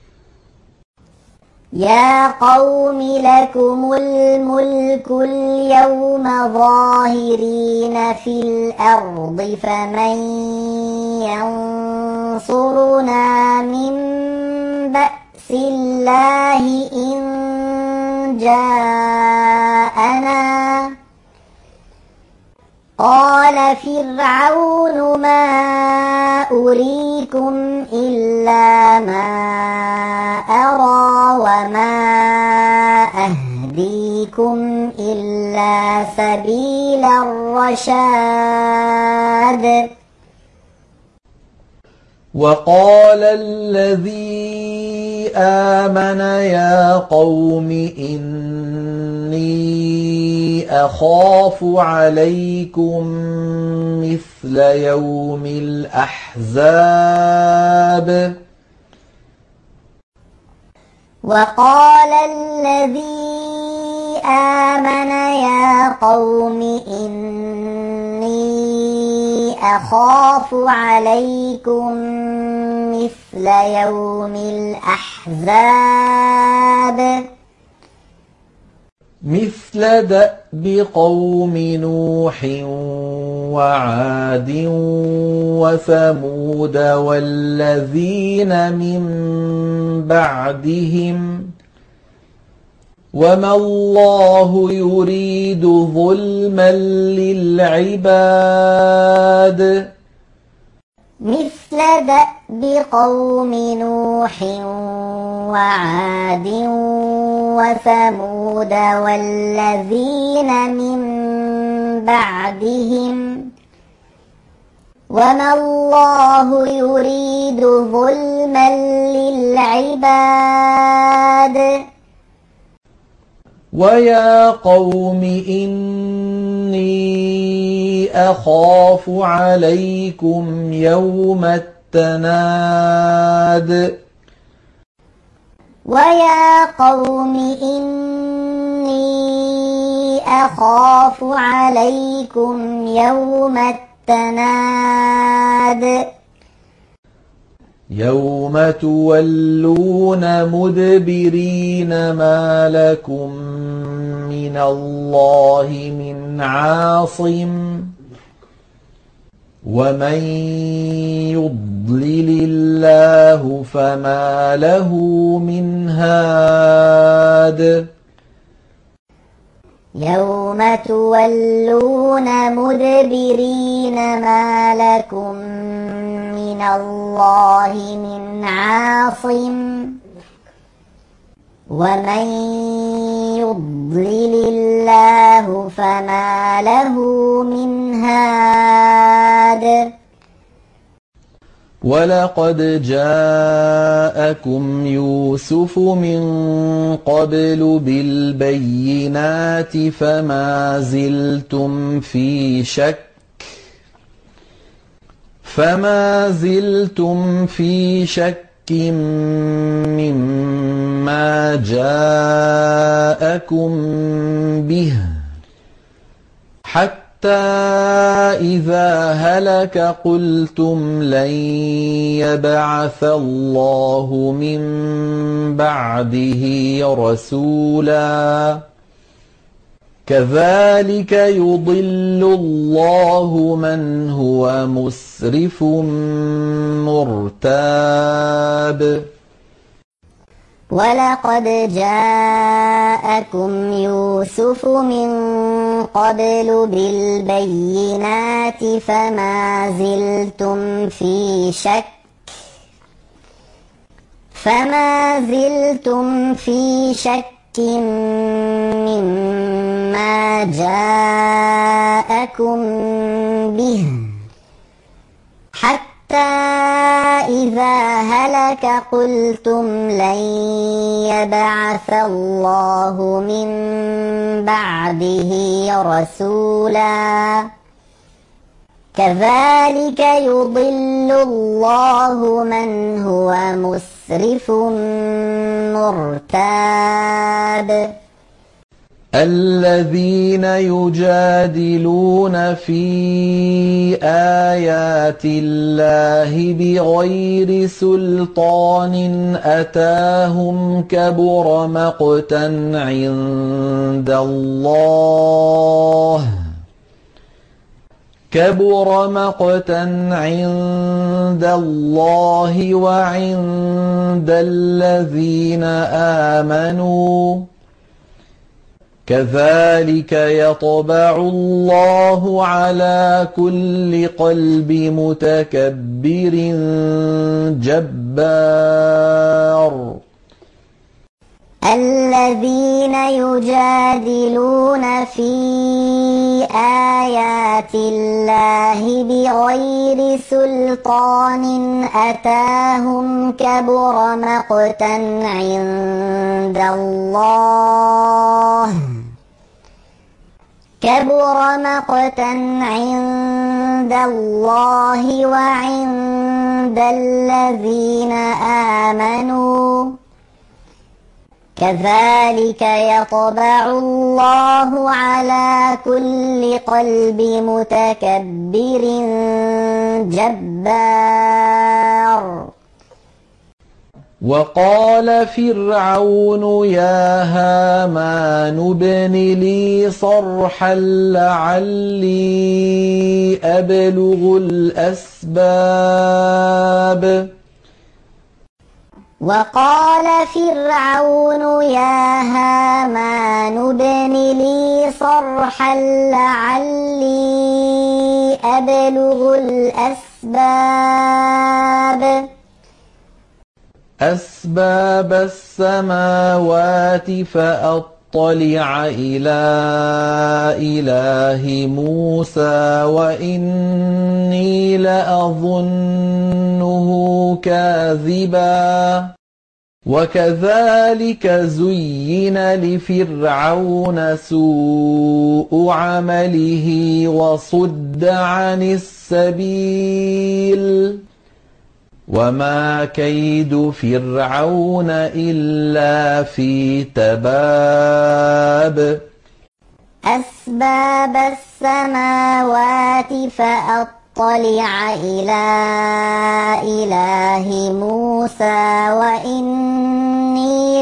يا قوم لكم الملك اليوم ظاهرين في الأرض فمن ينصرنا من بأس الله إن جاءنا قال فرعون ما أريكم إلا ما أرى وما أهديكم إلا سبيل الرشاد وقال الذي آمن يا قوم إني أخاف عليكم مثل يوم الأحزاب وقال الذي آمن يا قوم إني أخاف عليكم مثل يوم الأحزاب مثل دأب قوم نوح وعاد وثمود والذين من بعدهم وما الله يريد ظلما للعباد مثل دأب قوم نوح وعاد وثمود والذين من بعدهم وما الله يريد ظلما للعباد ويا قوم إني أخاف عليكم يوم التناد ويا قوم إني أخاف عليكم يوم التناد يوم تولون مدبرين ما لكم من الله من عاصم ومن يضلل الله فما له من هاد يوم تولون مدبرين ما لكم من الله من عاصم ومن يضلل الله فما له من هاد ولقد جاءكم يوسف من قبل بالبينات فما زلتم في شك مما جاءكم به حتى إذا هلك قلتم لن يبعث الله من بعده رسولا كذلك يضل الله من هو مسرف مرتاب ولقد جاءكم يوسف من قبل بالبينات فما زلتم في شك مما جاءكم به حتى إذا هلك قلتم لن يبعث الله من بعده رسولا كذلك يضل الله من هو مسرف مرتاب الذين يجادلون في آيات الله بغير سلطان أتاهم كبر مقتا عند الله وعند الذين آمنوا كذلك يطبع الله على كل قلب متكبر جبار الذين يجادلون في آيات الله بغير سلطان أتاهم كبر مقتا عند الله وعند الذين آمنوا كذلك يطبع الله على كل قلب متكبر جبار وقال فرعون يا هامان ابن لي صرحا لعلي أبلغ الأسباب وقال فرعون يا هامان ابن لي صرحا لعلي أبلغ أسباب السماوات فأطلع إلى إله موسى وإني لأظنه كاذبا وكذلك زين لفرعون سوء عمله وصد عن السبيل وما كيد فرعون إلا في تباب أسباب السماوات فأطلع إلى إله موسى وإني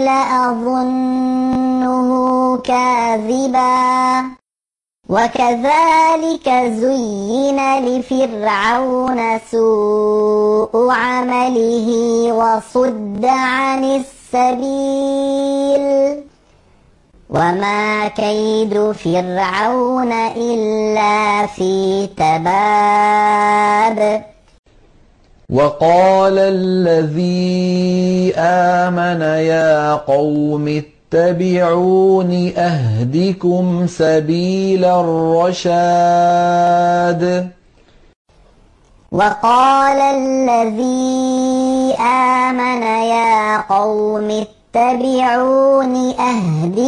لأظنه كاذبا وكذلك زين لفرعون سوء عمله وصد عن السبيل وما كيد فرعون إلا في تباب وقال الذي آمن يا قوم اتبعون أهدكم سبيل الرشاد وقال الذي آمن يا قوم اتبعون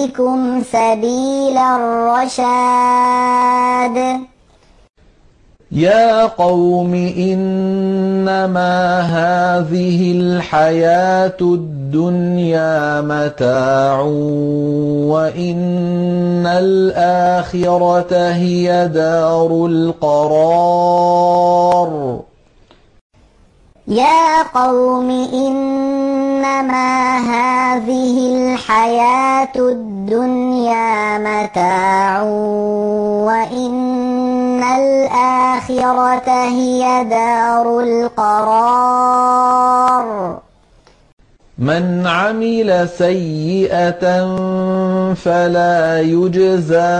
أهدكم سبيل الرشاد يا قوم إنما هذه الحياة الدنيا متاع وإن الآخرة هي دار القرار يا قوم إنما هذه الحياة الدنيا متاع وإن الآخرة هي دار القرار من عمل سيئة فلا يجزى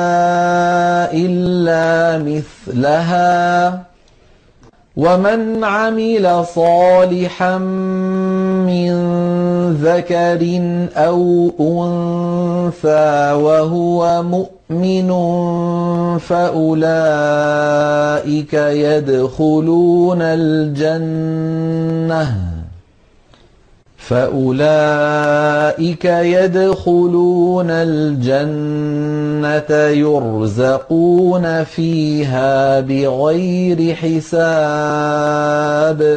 إلا مثلها ومن عمل صالحا من ذكر أو أنثى وهو مؤمن فأولئك يدخلون الجنة يرزقون فيها بغير حساب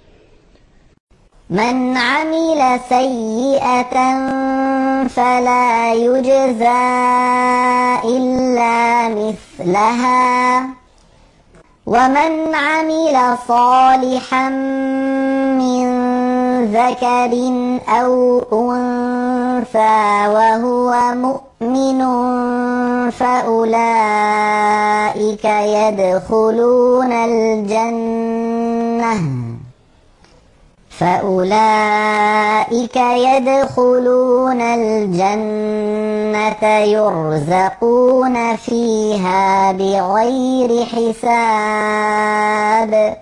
من عمل سيئة فلا يجزى إلا مثلها ومن عمل صالحا من ذكر أو أنثى وهو مؤمن فأولئك يدخلون الجنة يرزقون فيها بغير حساب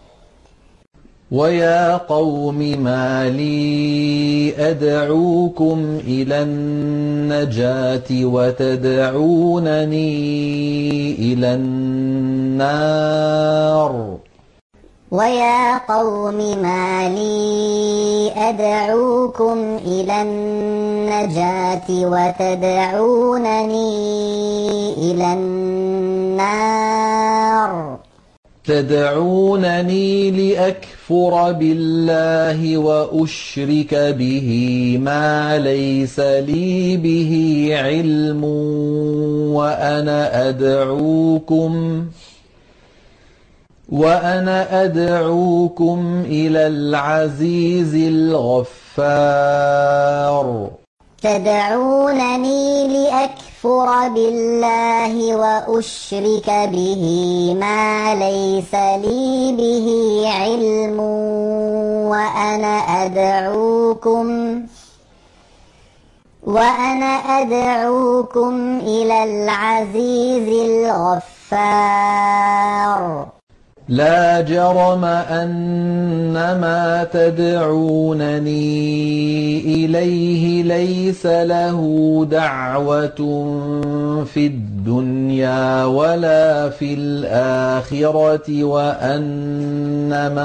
ويا قوم ما لي أدعوكم إلى النجاة وتدعونني إلى النار ويا قوم ما لي أدعوكم إلى النجاة وتدعونني إلى النار تدعونني لأكفر بالله وأشرك به ما ليس لي به علم وأنا أدعوكم إلى العزيز الغفار تدعونني لأكفر بالله وأشرك به ما ليس لي به علم وأنا أدعوكم إلى العزيز الغفار لا جرم أن ما تدعونني إليه ليس له دعوة في الدنيا ولا في الآخرة وأن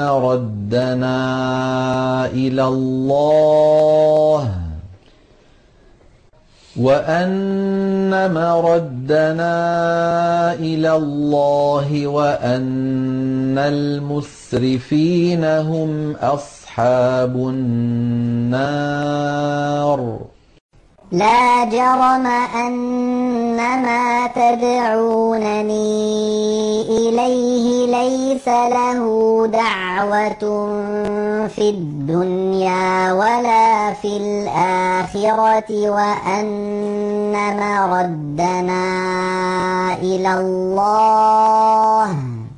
مردنا إلى الله وأن المسرفين هم أصحاب النار لا جرم أن ما تدعونني إليه ليس له دعوة في الدنيا ولا في الآخرة وأن مردنا إلى الله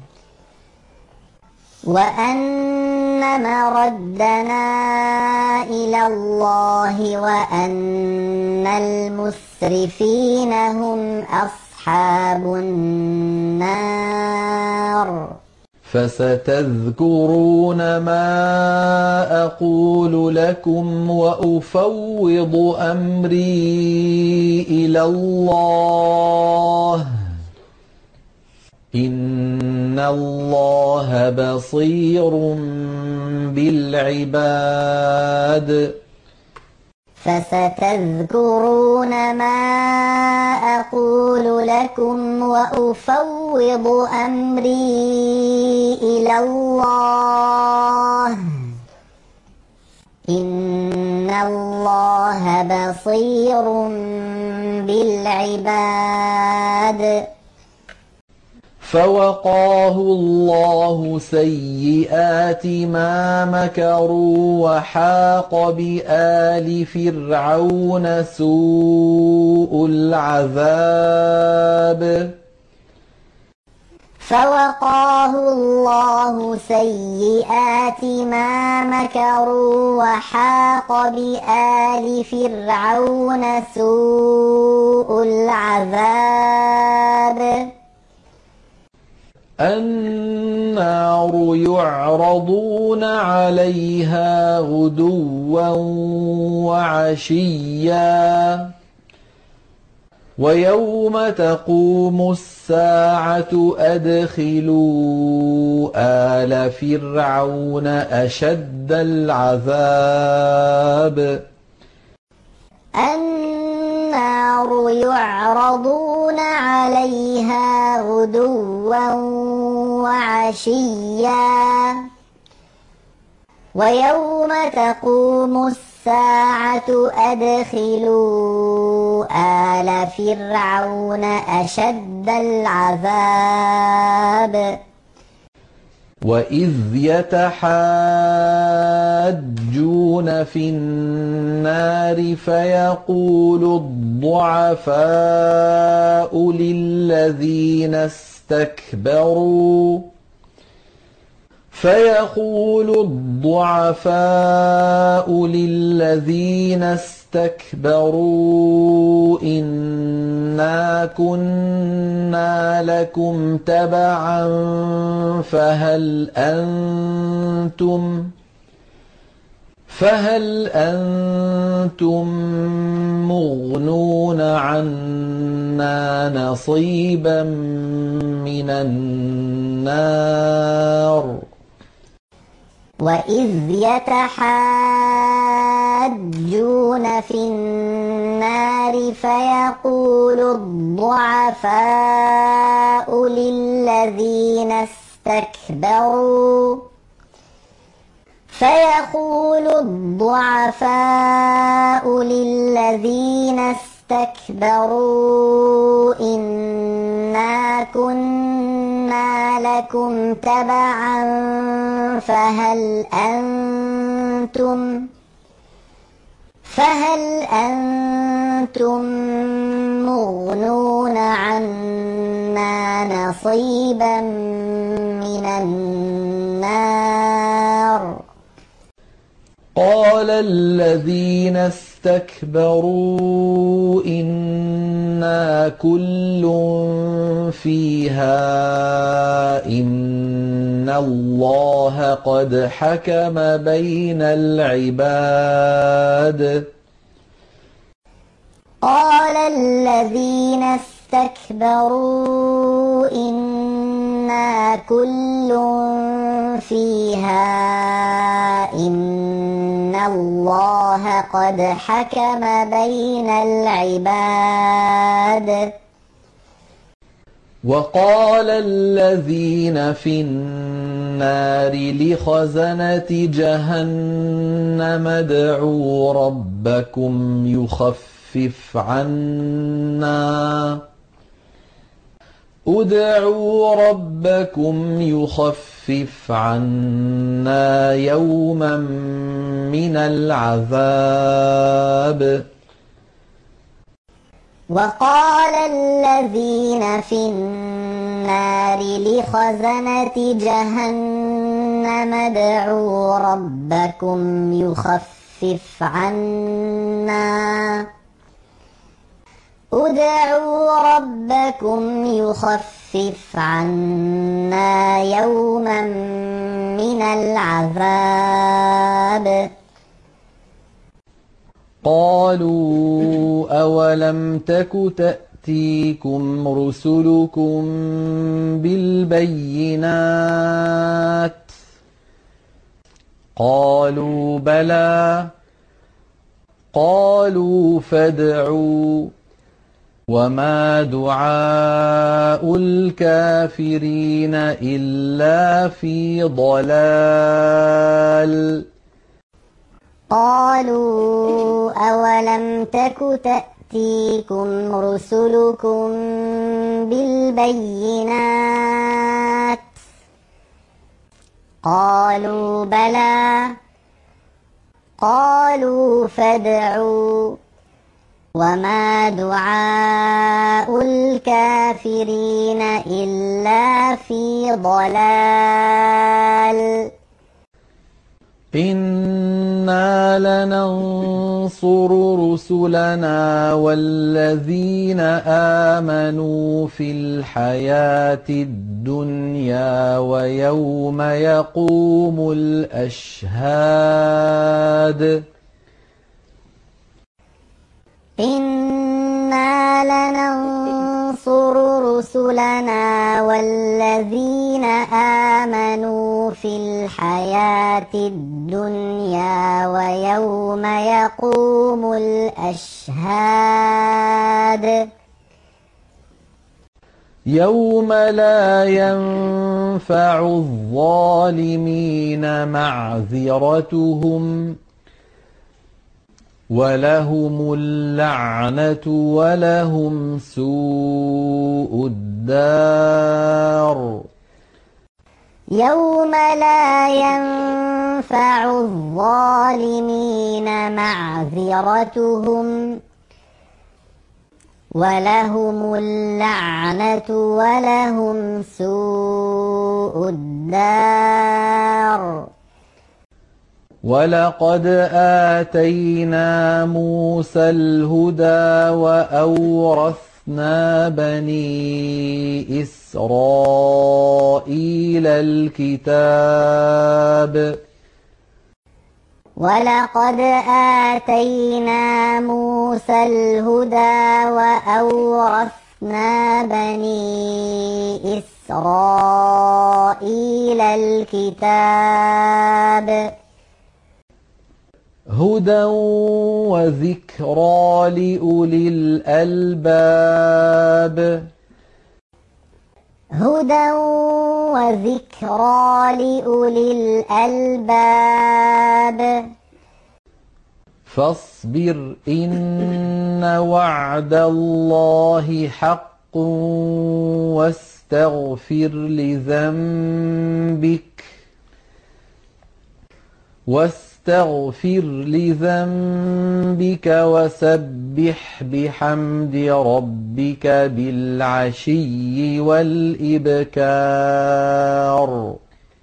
وأن المسرفين هم أصحاب النار فستذكرون ما أقول لكم وأفوض أمري إلى الله إن الله بصير بالعباد فستذكرون ما أقول لكم وأفوض أمري إلى الله إن الله بصير بالعباد. فوقاه الله سيئات ما مكروا وحاق بآل فرعون سوء العذاب. فوقاه الله سيئات ما مكروا وحاق بآل فرعون سوء العذاب. النار يعرضون عليها غدوا وعشيا ويوم تقوم الساعة أدخلوا آل فرعون أشد العذاب. النار يعرضون عليها غدوا وعشيا ويوم تقوم الساعة أدخلوا آل فرعون أشد العذاب. وإذ يتحاجون في النار فيقول الضعفاء للذين استكبروا إنا كنا لكم تبعا فهل أنتم مغنون عنا نصيبا من النار. وإذ يتحاجون في النار فيقول الضعفاء للذين استكبروا إنا كنا لكم تبعا فهل أنتم مغنون عنا نصيبا من النار. قال الذين استكبروا إنا كل فيها إن الله قد حكم بين العباد. قال الذين استكبروا إنا كل فيها إن الله قد حكم بين العباد. وقال الذين في النار لخزنة جهنم ادعوا ربكم يخفف عنا يوما من العذاب. وقال الذين في النار لخزنة جهنم ادعوا ربكم يخفف عنا يوما من العذاب. قالوا أولم تك تأتيكم رسلكم بالبينات قالوا بلى قالوا فادعوا وما دعاء الكافرين إلا في ضلال قالوا أولم تك تأتيكم رسلكم بالبينات قالوا بلى قالوا فادعوا وما دعاء الكافرين إلا في ضلال إنا لننصر رسلنا والذين آمنوا في الحياة الدنيا ويوم يقوم الأشهاد إنا لننصر رسلنا والذين آمنوا في الحياة الدنيا ويوم يقوم الأشهاد يوم لا ينفع الظالمين معذرتهم ولهم اللعنة ولهم سوء الدار يوم لا ينفع الظالمين معذرتهم ولهم اللعنة ولهم سوء الدار ولقد آتينا موسى الهدى وأورثنا بني إسرائيل الكتاب ولقد آتينا موسى الهدى وأورثنا بني إسرائيل الكتاب هدى وذكرى لأولي الألباب هدى وذكرى لأولي الألباب فاصبر إن وعد الله حق واستغفر لذنبك وسبح بحمد ربك بالعشي والإبكار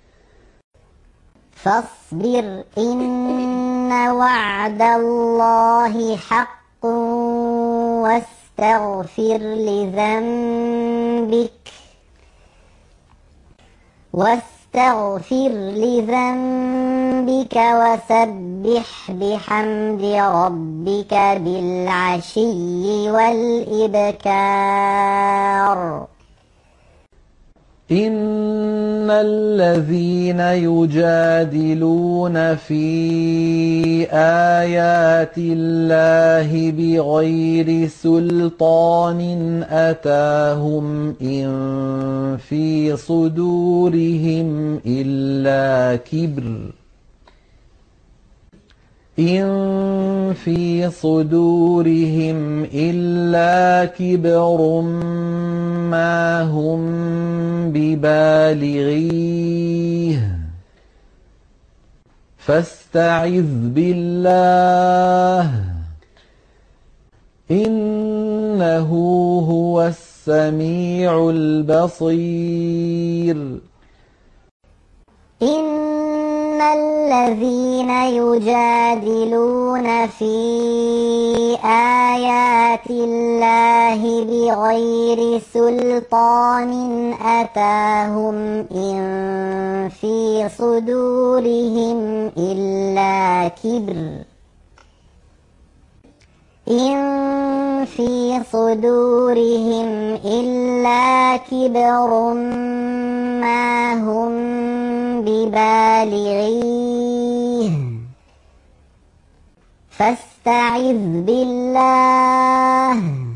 فاصبر إن وعد الله حق واستغفر لذنبك وسبح بحمد ربك بالعشي والإبكار إن الذين يجادلون في آيات الله بغير سلطان أتاهم إن في صدورهم إلا كبر ما هم ببالغيه فاستعذ بالله إنه هو السميع البصير إن الذين يجادلون في آيات الله بغير سلطان أتاهم إن في صدورهم إلا كبر ما هم ببالغيه فاستعذ بالله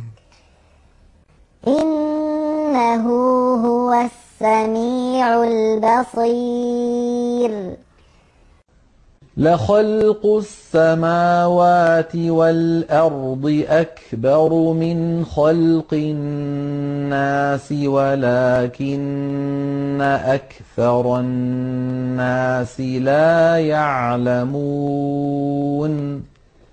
إنه هو السميع البصير. لخلق السماوات والأرض أكبر من خلق الناس ولكن أكثر الناس لا يعلمون.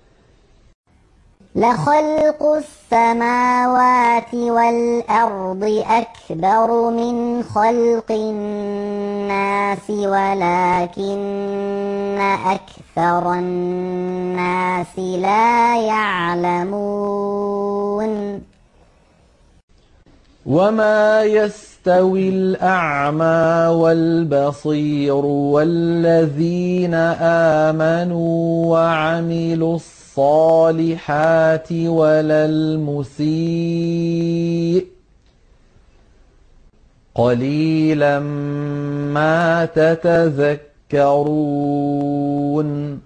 لخلق السماوات والأرض أكبر من خلق الناس ولكن أكثر الناس لا يعلمون. وما يستوي الأعمى والبصير والذين آمنوا وعملوا الصالحات ولا المسيء قليلا ما تتذكرون.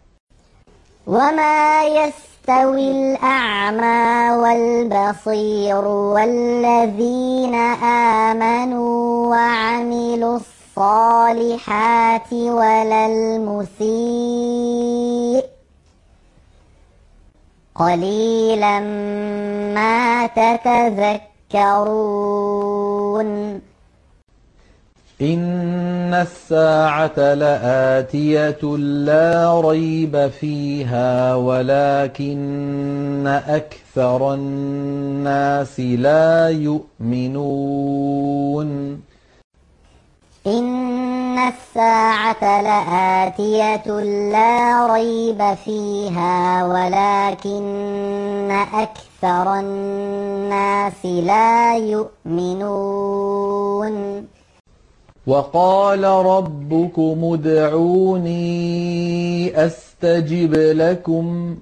وما يستوي الأعمى والبصير والذين آمنوا وعملوا الصالحات ولا المسيء قليلا ما تتذكرون. إن الساعة لآتية لا ريب فيها ولكن أكثر الناس لا يؤمنون. إن الساعة لآتية لا ريب فيها ولكن أكثر الناس لا يؤمنون. وقال ربكم ادعوني أستجب لكم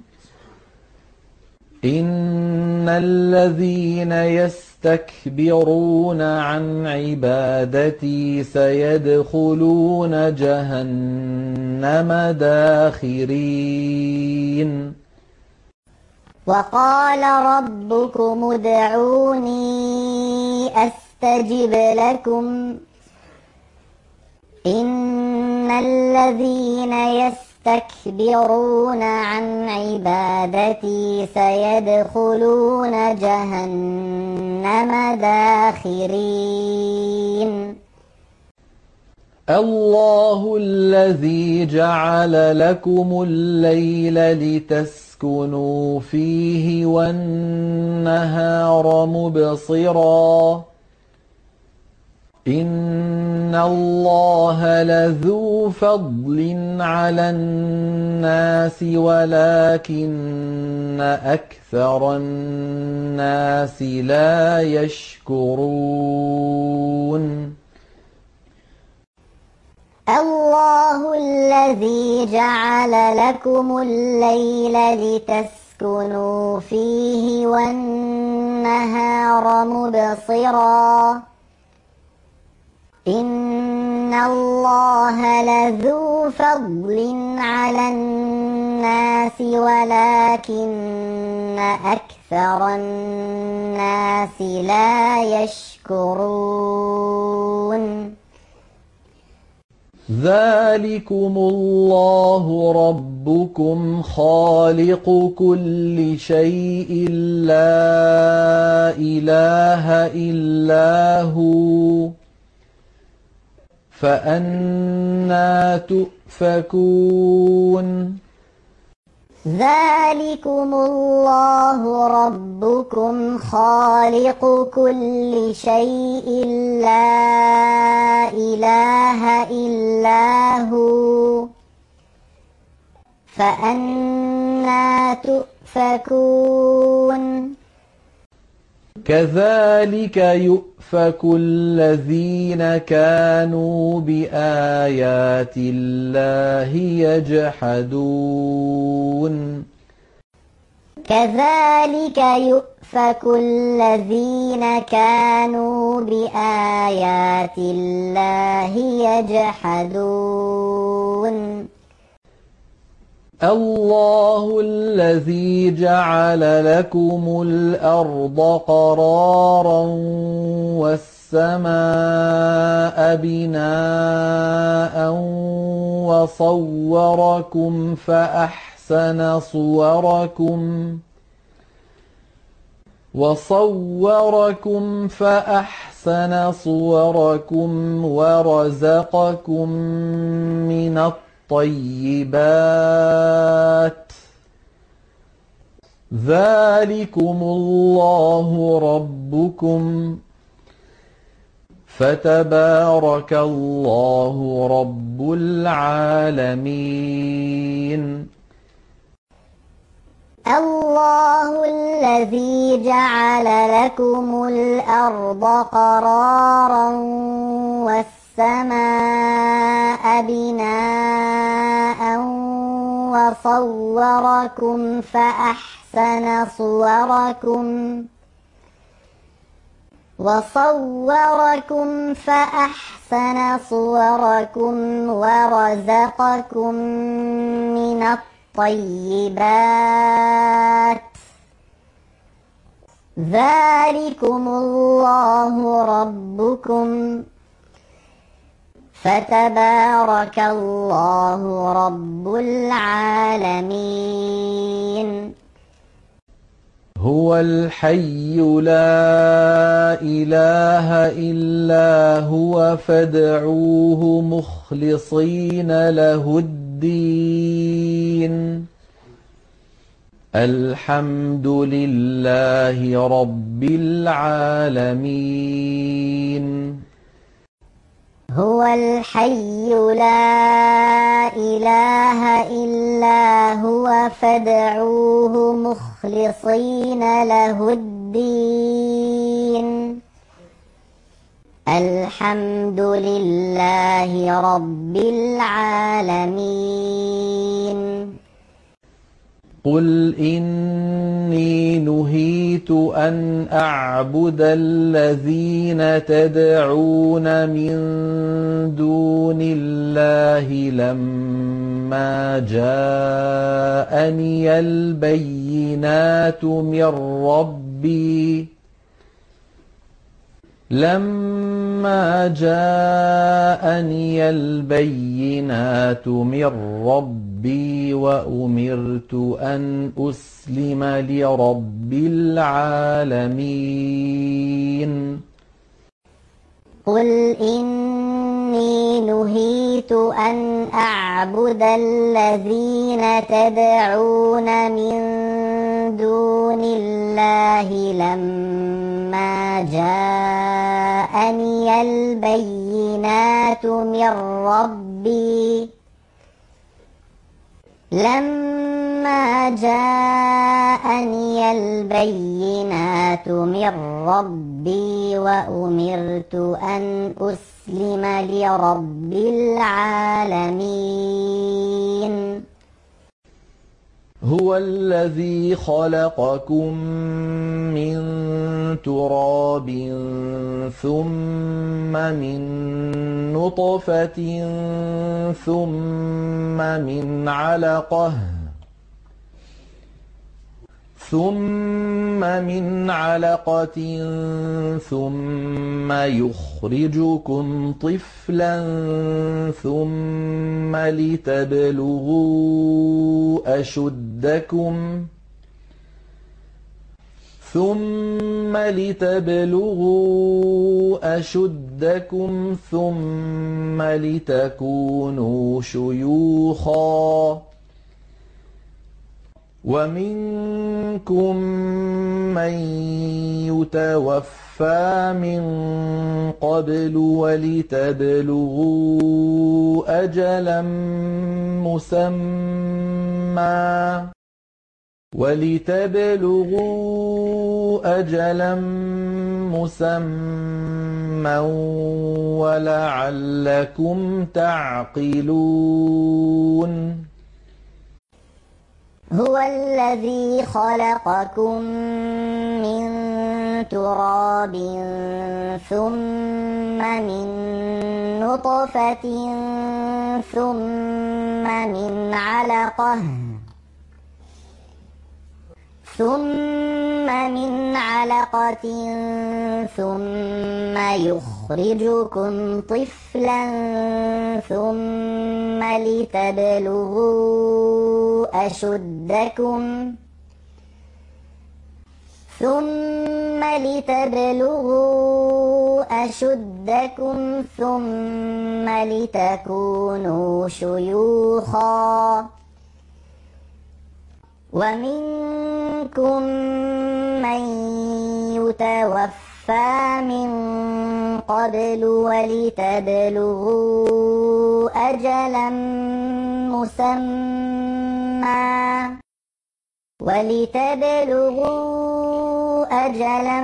إن الذين يستكبرون عن عبادتي سيدخلون جهنم داخرين. وقال ربكم ادعوني أستجب لكم إن الذين يستكبرون عن عبادتي سيدخلون جهنم داخرين. الله الذي جعل لكم الليل لتسكنوا فيه والنهار مبصرا إن الله لذو فضل على الناس ولكن أكثر الناس لا يشكرون. الله الذي جعل لكم الليل لتسكنوا فيه والنهار مبصرا إن الله لذو فضل على الناس ولكن أكثر الناس لا يشكرون. ذلكم الله ربكم خالق كل شيء لا إله إلا هو فأنى تؤفكون. ذلكم الله ربكم خالق كل شيء لا إله إلا هو فأنى تؤفكون. كذلك يؤفك الذين كانوا بآيات الله يجحدون. كذلك يؤفك الذين كانوا بآيات الله يجحدون. الله الذي جعل لكم الأرض قرارا والسماء بناء وصوركم فأحسن صوركم ورزقكم من الطيبات ذلكم الله ربكم فتبارك الله رب العالمين. الله الذي جعل لكم الأرض قرارا والسماء بناء وصوركم فأحسن صوركم ورزقكم من الطيبات ذلكم الله ربكم فتبارك الله رب العالمين. هو الحي لا إله إلا هو فادعوه مخلصين له الدين الحمد لله رب العالمين. هو الحي لا إله إلا هو فادعوه مخلصين له الدين الحمد لله رب العالمين. قل إني نهيت أن أعبد الذين تدعون من دون الله لما جاءني البينات من ربي وأمرت أن أسلم لرب العالمين. قل إني نهيت أن أعبد الذين تدعون من دون الله لما جاءني البينات من ربي وأمرت أن أسلم لرب العالمين. هو الذي خلقكم من تراب ثم من نطفة ثم من علقة ثم يخرجكم طفلا ثم لتبلغوا أشدكم ثم لتكونوا شيوخا ومنكم من يتوفى من قبل ولتبلغوا أجلا مسمى ولعلكم تعقلون. هو الذي خلقكم من تراب ثم من نطفة ثم من علقة ثم يخرجكم طفلا ثم لتبلغوا أشدكم ثم لتكونوا شيوخا ومنكم من يتوفى من قبل ولتبلغوا أجلا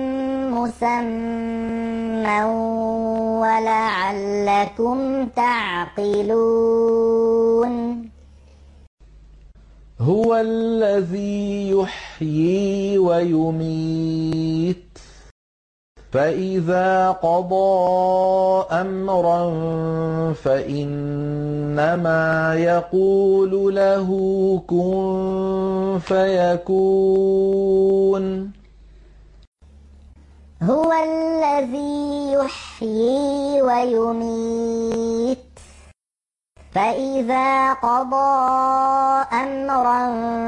مسمى ولعلكم تعقلون هو الذي يحيي ويميت فإذا قضى أمرا فإنما يقول له كن فيكون هو الذي يحيي ويميت فإذا قضى أمرا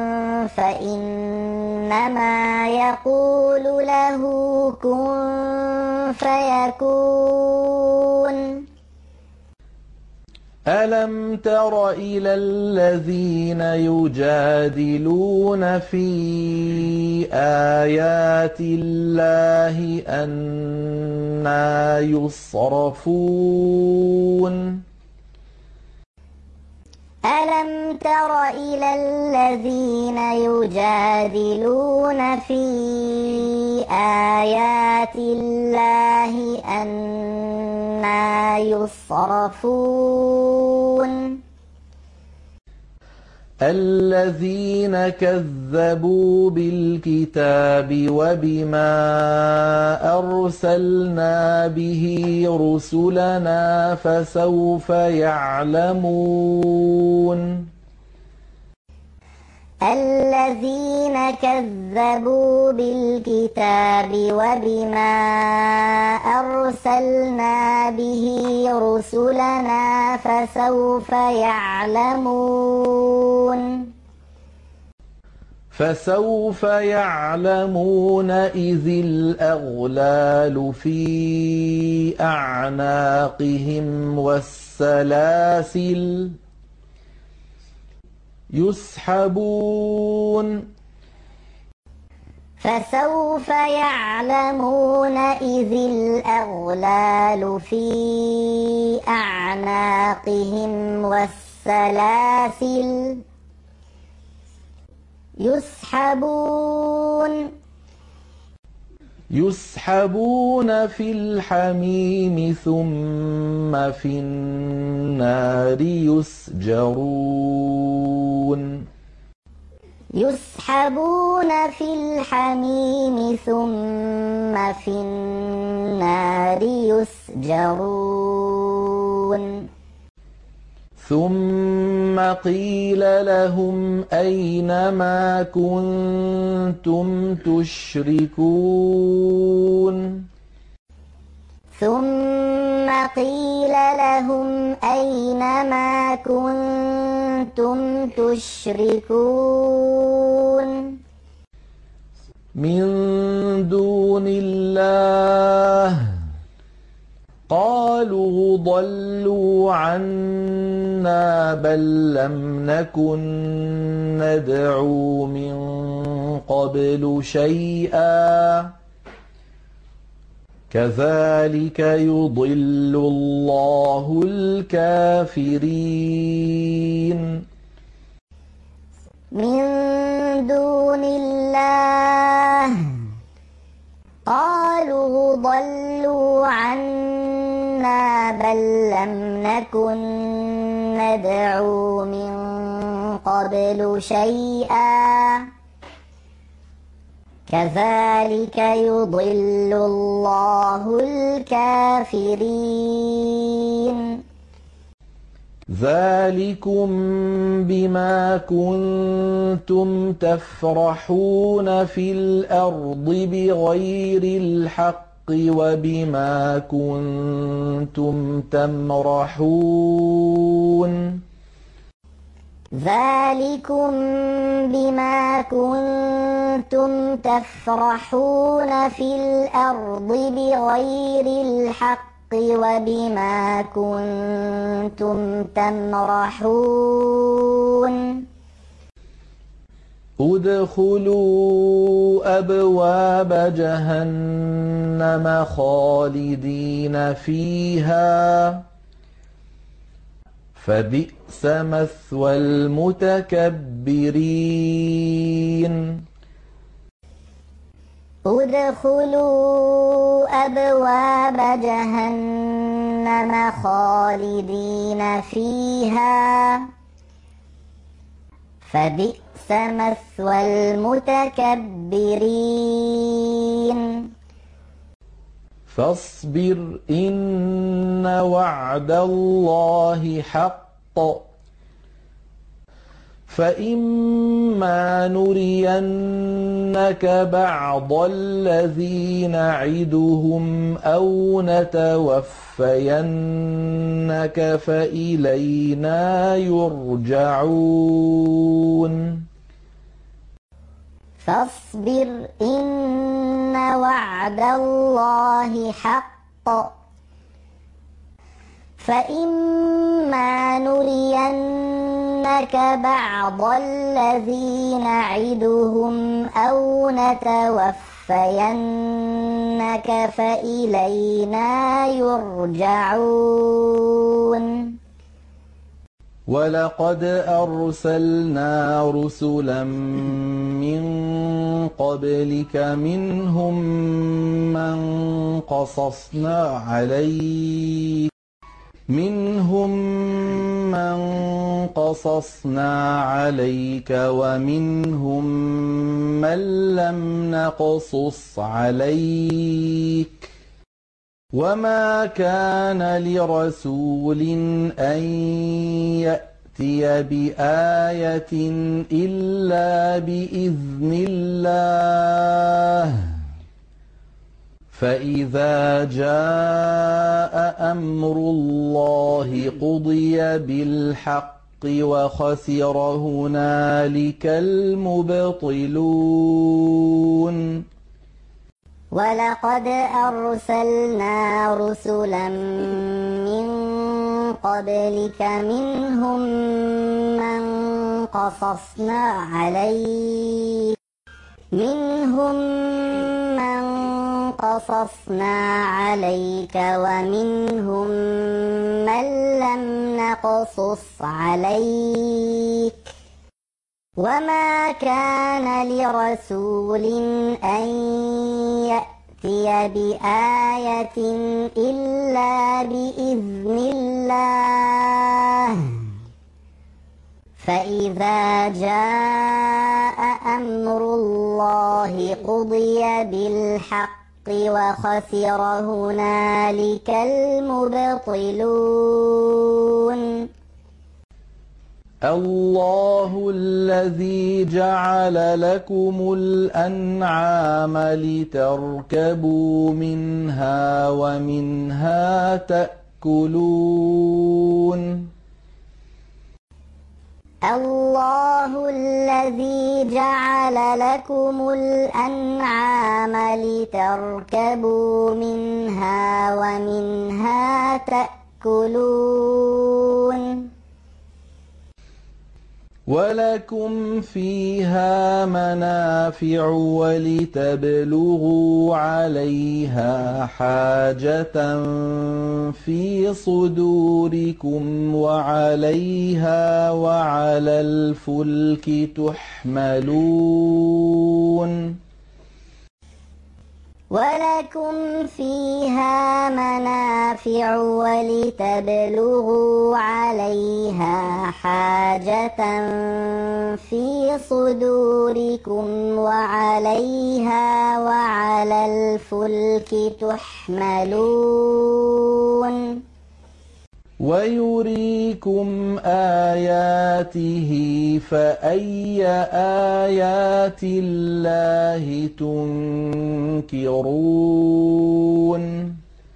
فإنما يقول له كن فيكون ألم تر إلى الذين يجادلون في آيات الله أنى يصرفون ألم تر إلى الذين يجادلون في آيات الله أنى يصرفون الذين كذبوا بالكتاب وبما أرسلنا به رسلنا فسوف يعلمون الذين كذبوا بالكتاب وبما أرسلنا به رسلنا فسوف يعلمون إذ الأغلال في أعناقهم والسلاسل يسحبون فسوف يعلمون إذ الأغلال في أعناقهم والسلاسل يسحبون في الحميم ثم في النار يسجرون يسحبون في الحميم ثم في النار يسجرون ثم قيل لهم أين ما كنتم تشركون ثم قيل لهم أين ما كنتم تشركون من دون الله قالوا ضلوا عنا بل لم نكن ندعو من قبل شيئا كذلك يضل الله الكافرين من دون الله قالوا ضلوا عنا بل لم نكن ندعو من قبل شيئا كذلك يضل الله الكافرين ذلكم بما كنتم تفرحون في الأرض بغير الحق وبما كنتم تمرحون ذلكم بما كنتم تفرحون في الأرض بغير الحق وبما كنتم تمرحون ادخلوا أبواب جهنم خالدين فيها فبئس مثوى المتكبرين ادخلوا أبواب جهنم خالدين فيها فبئس مثوى المتكبرين فاصبر إن وعد الله حق فإما نرينك بعض الذي نعدهم أو نتوفينك فإلينا يرجعون فاصبر إن وعد الله حق فإما نرينك بعض الذي نعدهم أو نتوفينك فإلينا يرجعون ولقد أرسلنا رسلا من قبلك منهم من قصصنا عليك ومنهم من لم نقصص عليك وما كان لرسول أن يأتي بآية إلا بإذن الله فإذا جاء أمر الله قضي بالحق وخسر هنالك المبطلون ولقد أرسلنا رسلا من قبلك منهم من قصصنا عليك ومنهم من لم نقصص عليك وما كان لرسول أن يأتي بآية إلا بإذن الله فإذا جاء أمر الله قضي بالحق وخسر هنالك المبطلون الله الذي جعل لكم الأنعام لتركبوا منها ومنها تأكلون الله الذي جعل لكم الأنعام لتركبوا منها ومنها تأكلون ولكم فيها منافع ولتبلغوا عليها حاجة في صدوركم وعليها وعلى الفلك تحملون ولكم فيها منافع ولتبلغوا عليها حاجة في صدوركم وعليها وعلى الفلك تحملون ويريكم آياته فأي آيات الله تنكرون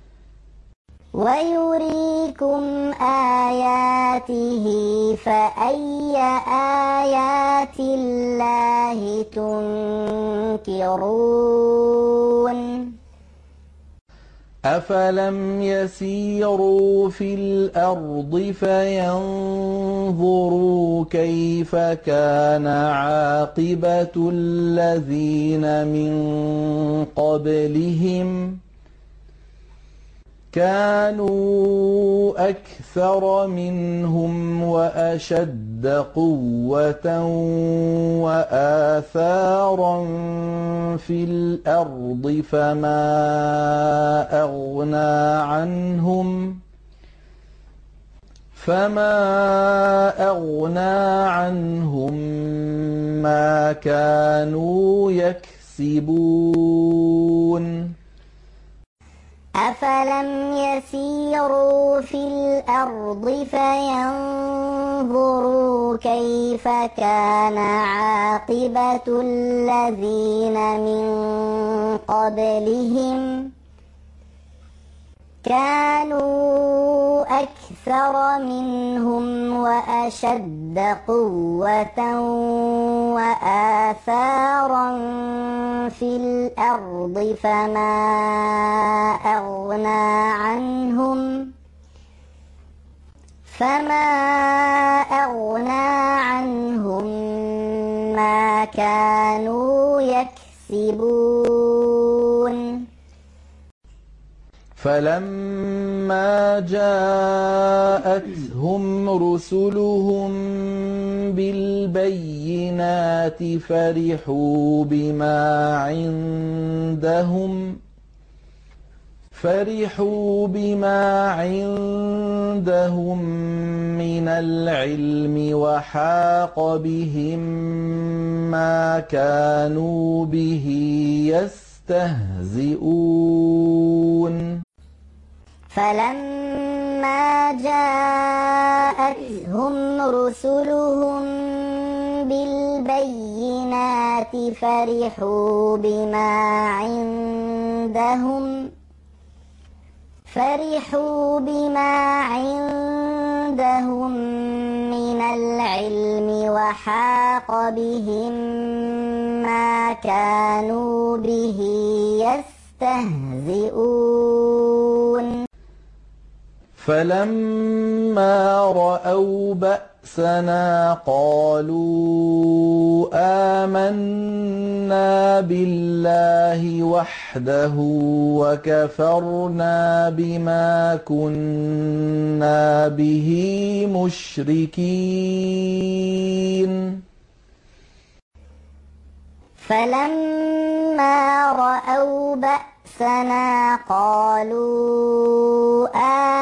ويريكم آياته فأي آيات الله تنكرون أفلم يسيروا في الأرض فينظروا كيف كان عاقبة الذين من قبلهم كانوا أكثر منهم وأشد قوة وآثارا في الأرض فما أغنى عنهم ما كانوا يكسبون أفلم يسيروا في الأرض فينظروا كيف كان عاقبة الذين من قبلهم كانوا أكثر منهم وأشد قوة وآثارا في الأرض فما أغنى عنهم ما كانوا يكسبون فلما جاءتهم رسلهم بالبينات فرحوا بما عندهم من العلم وحاق بهم ما كانوا به يستهزئون فلما جاءتهم رسلهم بالبينات فرحوا بما عندهم من العلم وحاق بهم ما كانوا به يستهزئون فلما رأوا بأسنا قالوا آمنا بالله وحده وكفرنا بما كنا به مشركين فلما رأوا بأسنا قالوا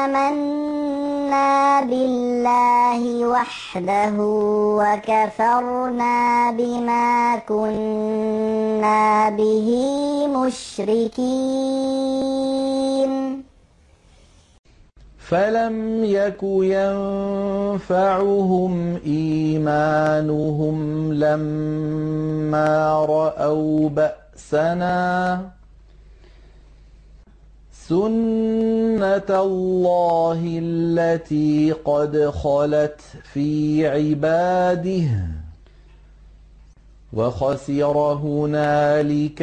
آمنا بالله وحده وكفرنا بما كنا به مشركين فلم يك ينفعهم إيمانهم لما رأوا بأسنا سنة الله التي قد خلت في عباده وخسر هنالك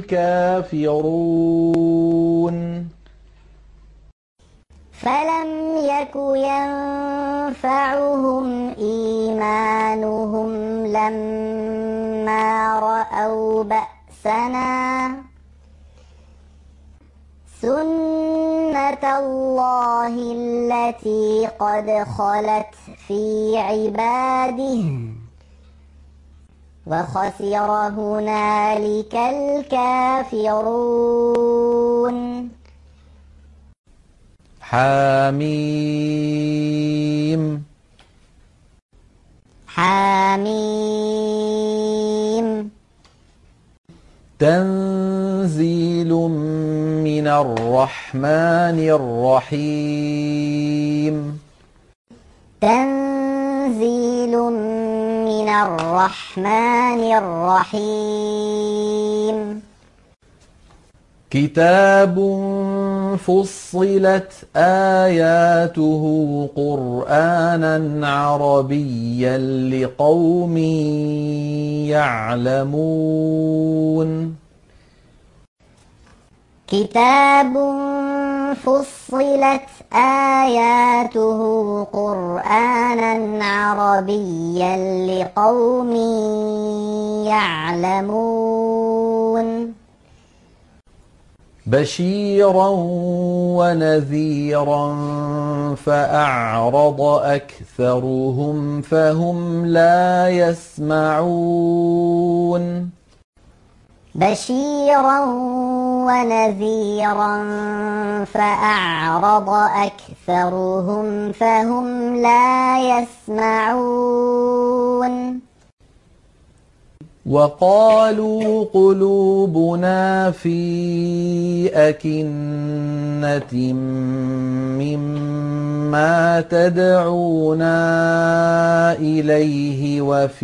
الكافرون فلم يك ينفعهم إيمانهم لما رأوا بأسنا سنة الله التي قد خلت في عباده وخسر هنالك الكافرون حميم تنزيل من الرحمن الرحيم تنزيل من الرحمن الرحيم كتاب فصلت آياته قرآنا عربيا لقوم يعلمون كتاب فصلت آياته قرآنا عربيا لقوم يعلمون بشيرا ونذيرا فأعرض أكثرهم فهم لا يسمعون بشيرا ونذيرا فأعرض أكثرهم فهم لا يسمعون وقالوا قلوبنا في أكنة مما تدعونا إليه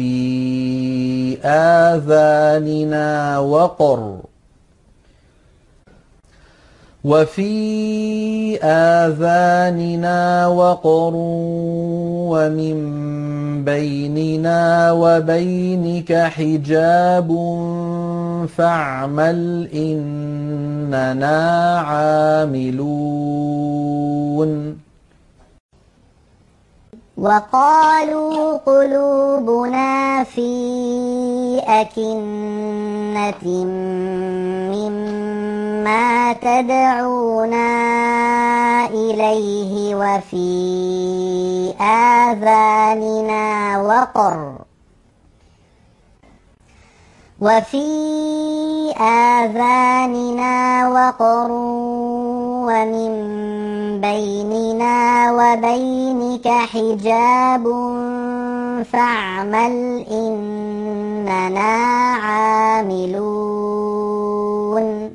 وفي آذاننا وقر ومن بيننا وبينك حجاب فاعمل إننا عاملون وقالوا قلوبنا في أكنة مما تدعونا إليه وفي آذاننا وقر ومن بيننا وبينك حجاب فاعمل إننا عاملون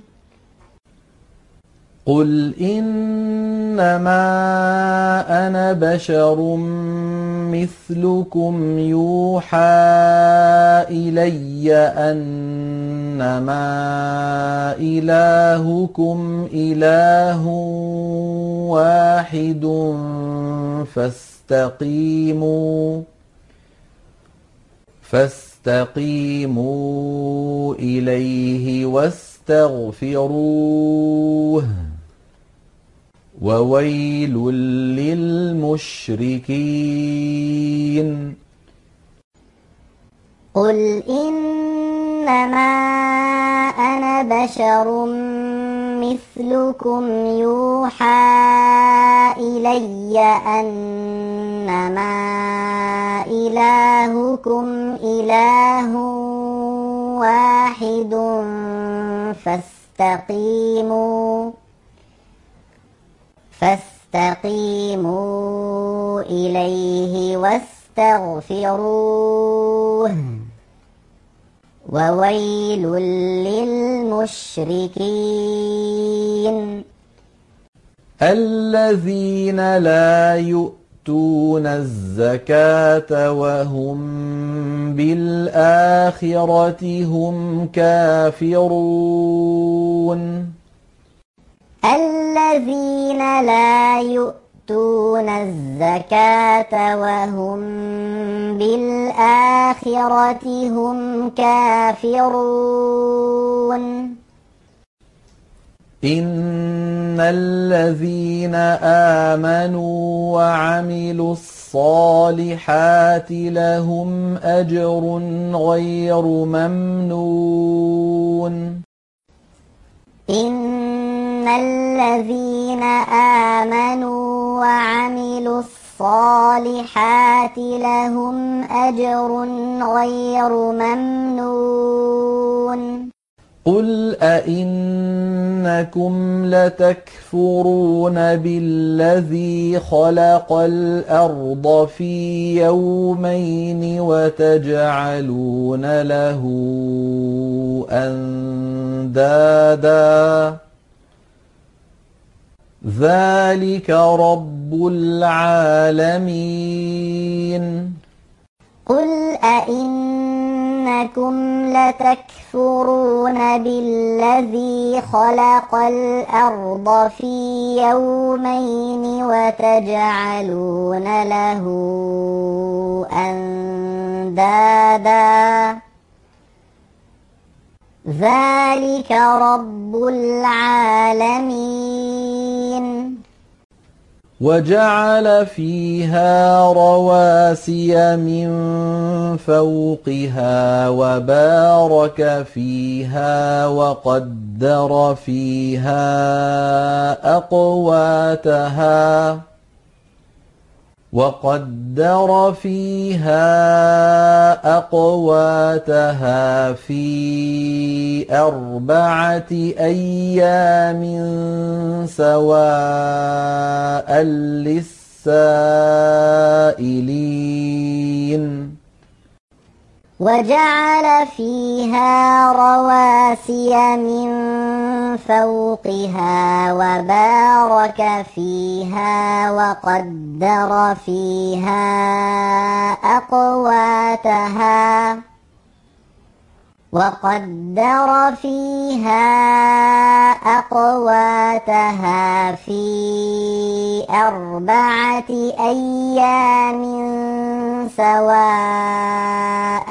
قل إنما أنا بشر مثلكم يوحى إلي أنما إلهكم إله واحد فاستقيموا إليه واستغفروه وويل للمشركين قل إنما أنا بشر مثلكم يوحى إلي أنما إلهكم إله واحد فاستقيموا إليه واستغفروه وويل للمشركين الذين لا يؤتون الزكاة وهم بالآخرة هم كافرون الذين لا يؤتون الزكاة وهم بالآخرة هم كافرون إن الذين آمنوا وعملوا الصالحات لهم أجر غير ممنون إن الذين آمنوا وعملوا الصالحات لهم أجر غير ممنون قل أئنكم لتكفرون بالذي خلق الأرض في يومين وتجعلون له أندادا ذلك رب العالمين. قل أئنكم لتكفرون بالذي خلق الأرض في يومين وتجعلون له أندادا ذلك رب العالمين. وجعل فيها رواسي من فوقها وبارك فيها وقدر فيها أقواتها في 4 أيام سواء للسائلين. وجعل فيها رواسي من فوقها وبارك فيها وقدر فيها في 4 أيام سواء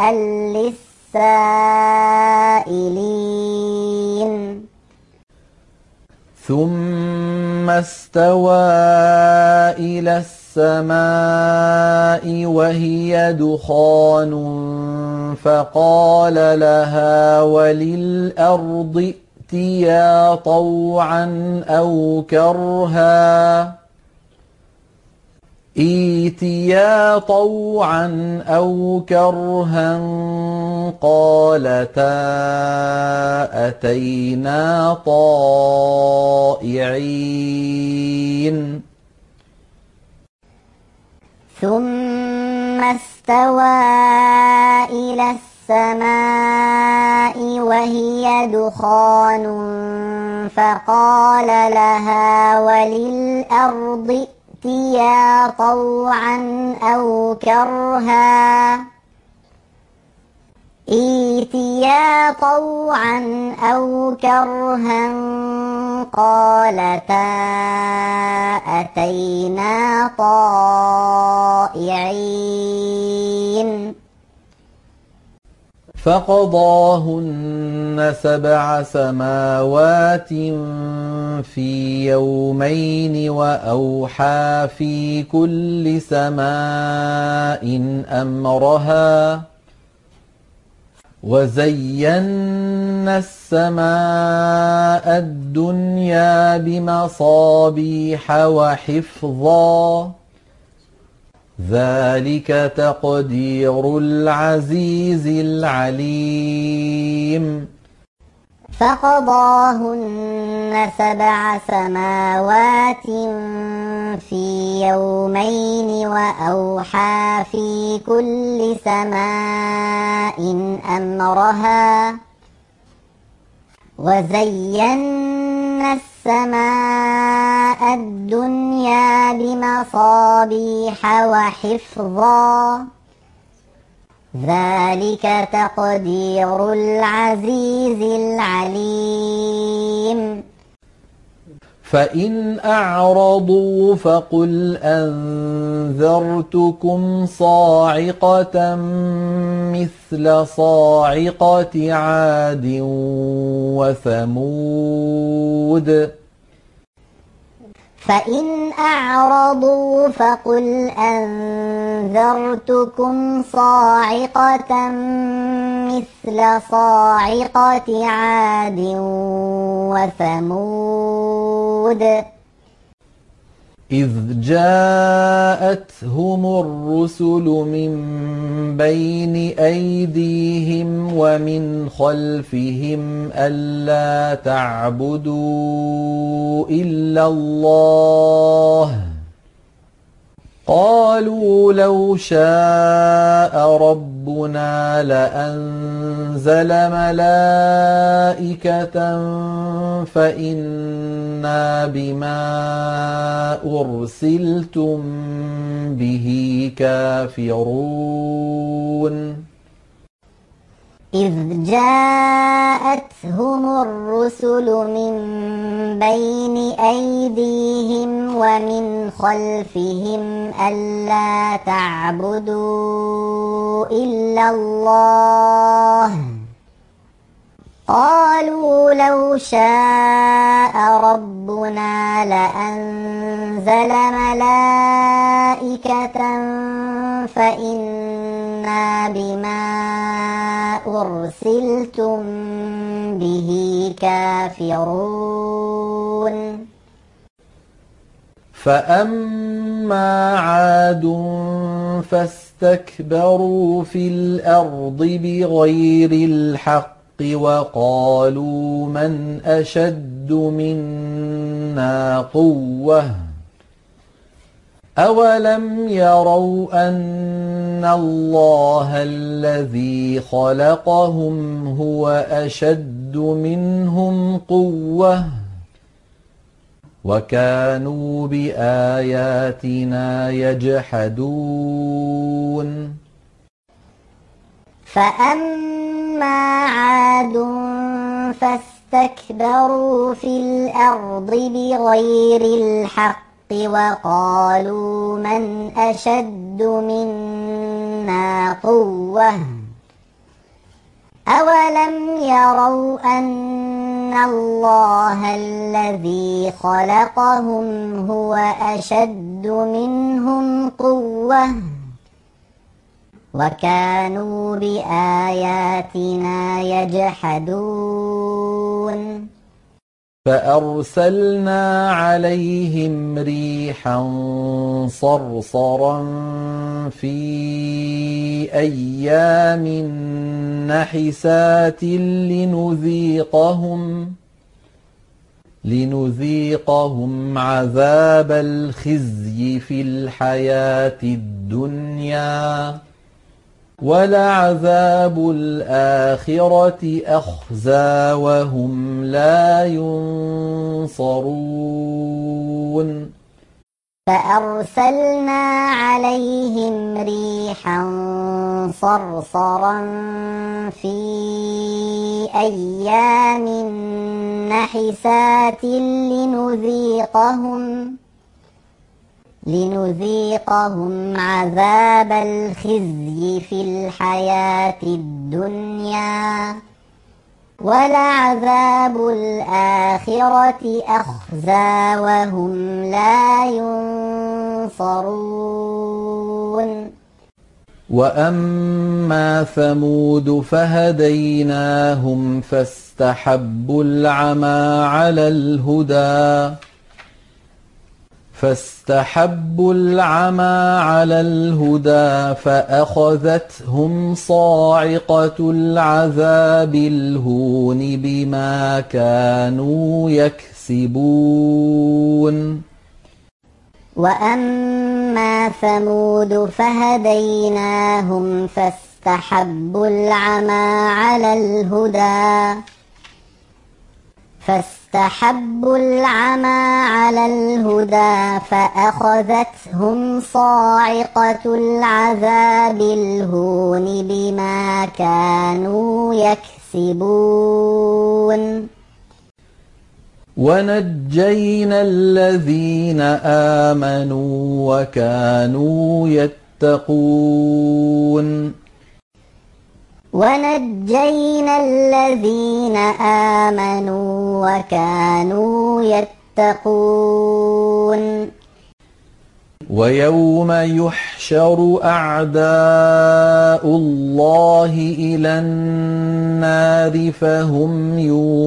للسائلين. ثم استوى إلى السماء وهي دخان فقال لها وللأرض ائتيا طوعا أو كرها قالتا أتينا طائعين. ثم استوى إلى السماء وهي دخان فقال لها وللأرض ائتيا طوعا أو كرها قالتا أتينا طائعين. فقضاهن 7 سماوات في يومين وأوحى في كل سماء أمرها وزينا السماء الدنيا بمصابيح وحفظا ذلك تقدير العزيز العليم. فقضاهن 7 سماوات في يومين وأوحى في كل سماء أمرها وزينا السماء الدنيا بمصابيح وحفظا ذلك تقدير العزيز العليم. فإن أعرضوا فقل أنذرتكم صاعقة مثل صاعقة عاد وثمود. فإن أعرضوا فقل أنذرتكم صاعقة مثل صاعقة عاد وثمود إذ جاءتهم الرسل من بين أيديهم ومن خلفهم ألا تعبدوا إلا الله قالوا لو شاء ربنا ربنا لأنزل ملائكة فإنا بما أرسلتم به كافرون إذ جاءتهم الرسل من بين أيديهم ومن خلفهم ألا تعبدوا إلا الله قالوا لو شاء ربنا لأنزل ملائكة فإنا بما أرسلتم به كافرون فأما عاد فاستكبروا في الأرض بغير الحق وقالوا من أشد منا قوة أولم يروا أن الله الذي خلقهم هو أشد منهم قوة وكانوا بآياتنا يجحدون فأما عاد فاستكبروا في الأرض بغير الحق وقالوا من أشد منا قوة أولم يروا أن الله الذي خلقهم هو أشد منهم قوة وكانوا بآياتنا يجحدون فأرسلنا عليهم ريحا صرصرا في أيام نحسات لنذيقهم عذاب الخزي في الحياة الدنيا ولعذاب الآخرة أخزى وهم لا ينصرون فأرسلنا عليهم ريحا صرصرا في أيام نحسات لنذيقهم عذاب الخزي في الحياة الدنيا ولعذاب الآخرة أخزى وهم لا ينصرون وأما ثمود فهديناهم فاستحبوا العمى على الهدى فأخذتهم صاعقة العذاب الهون بما كانوا يكسبون وأما ثمود فهديناهم فاستحبوا العمى على الهدى فأخذتهم صاعقة العذاب الهون بما كانوا يكسبون ونجينا الذين آمنوا وكانوا يتقون ونجينا الذين آمنوا وكانوا يتقون ويوم يحشر أعداء الله إلى النار فهم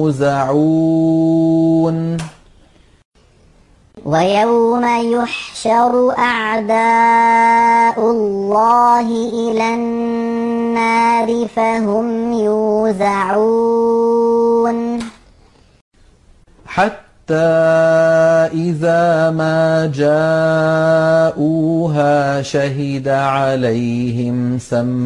يوزعون ويوم يحشر أعداء الله إلى النار فهم يوزعون حتى إذا ما جاءوها شهد عليهم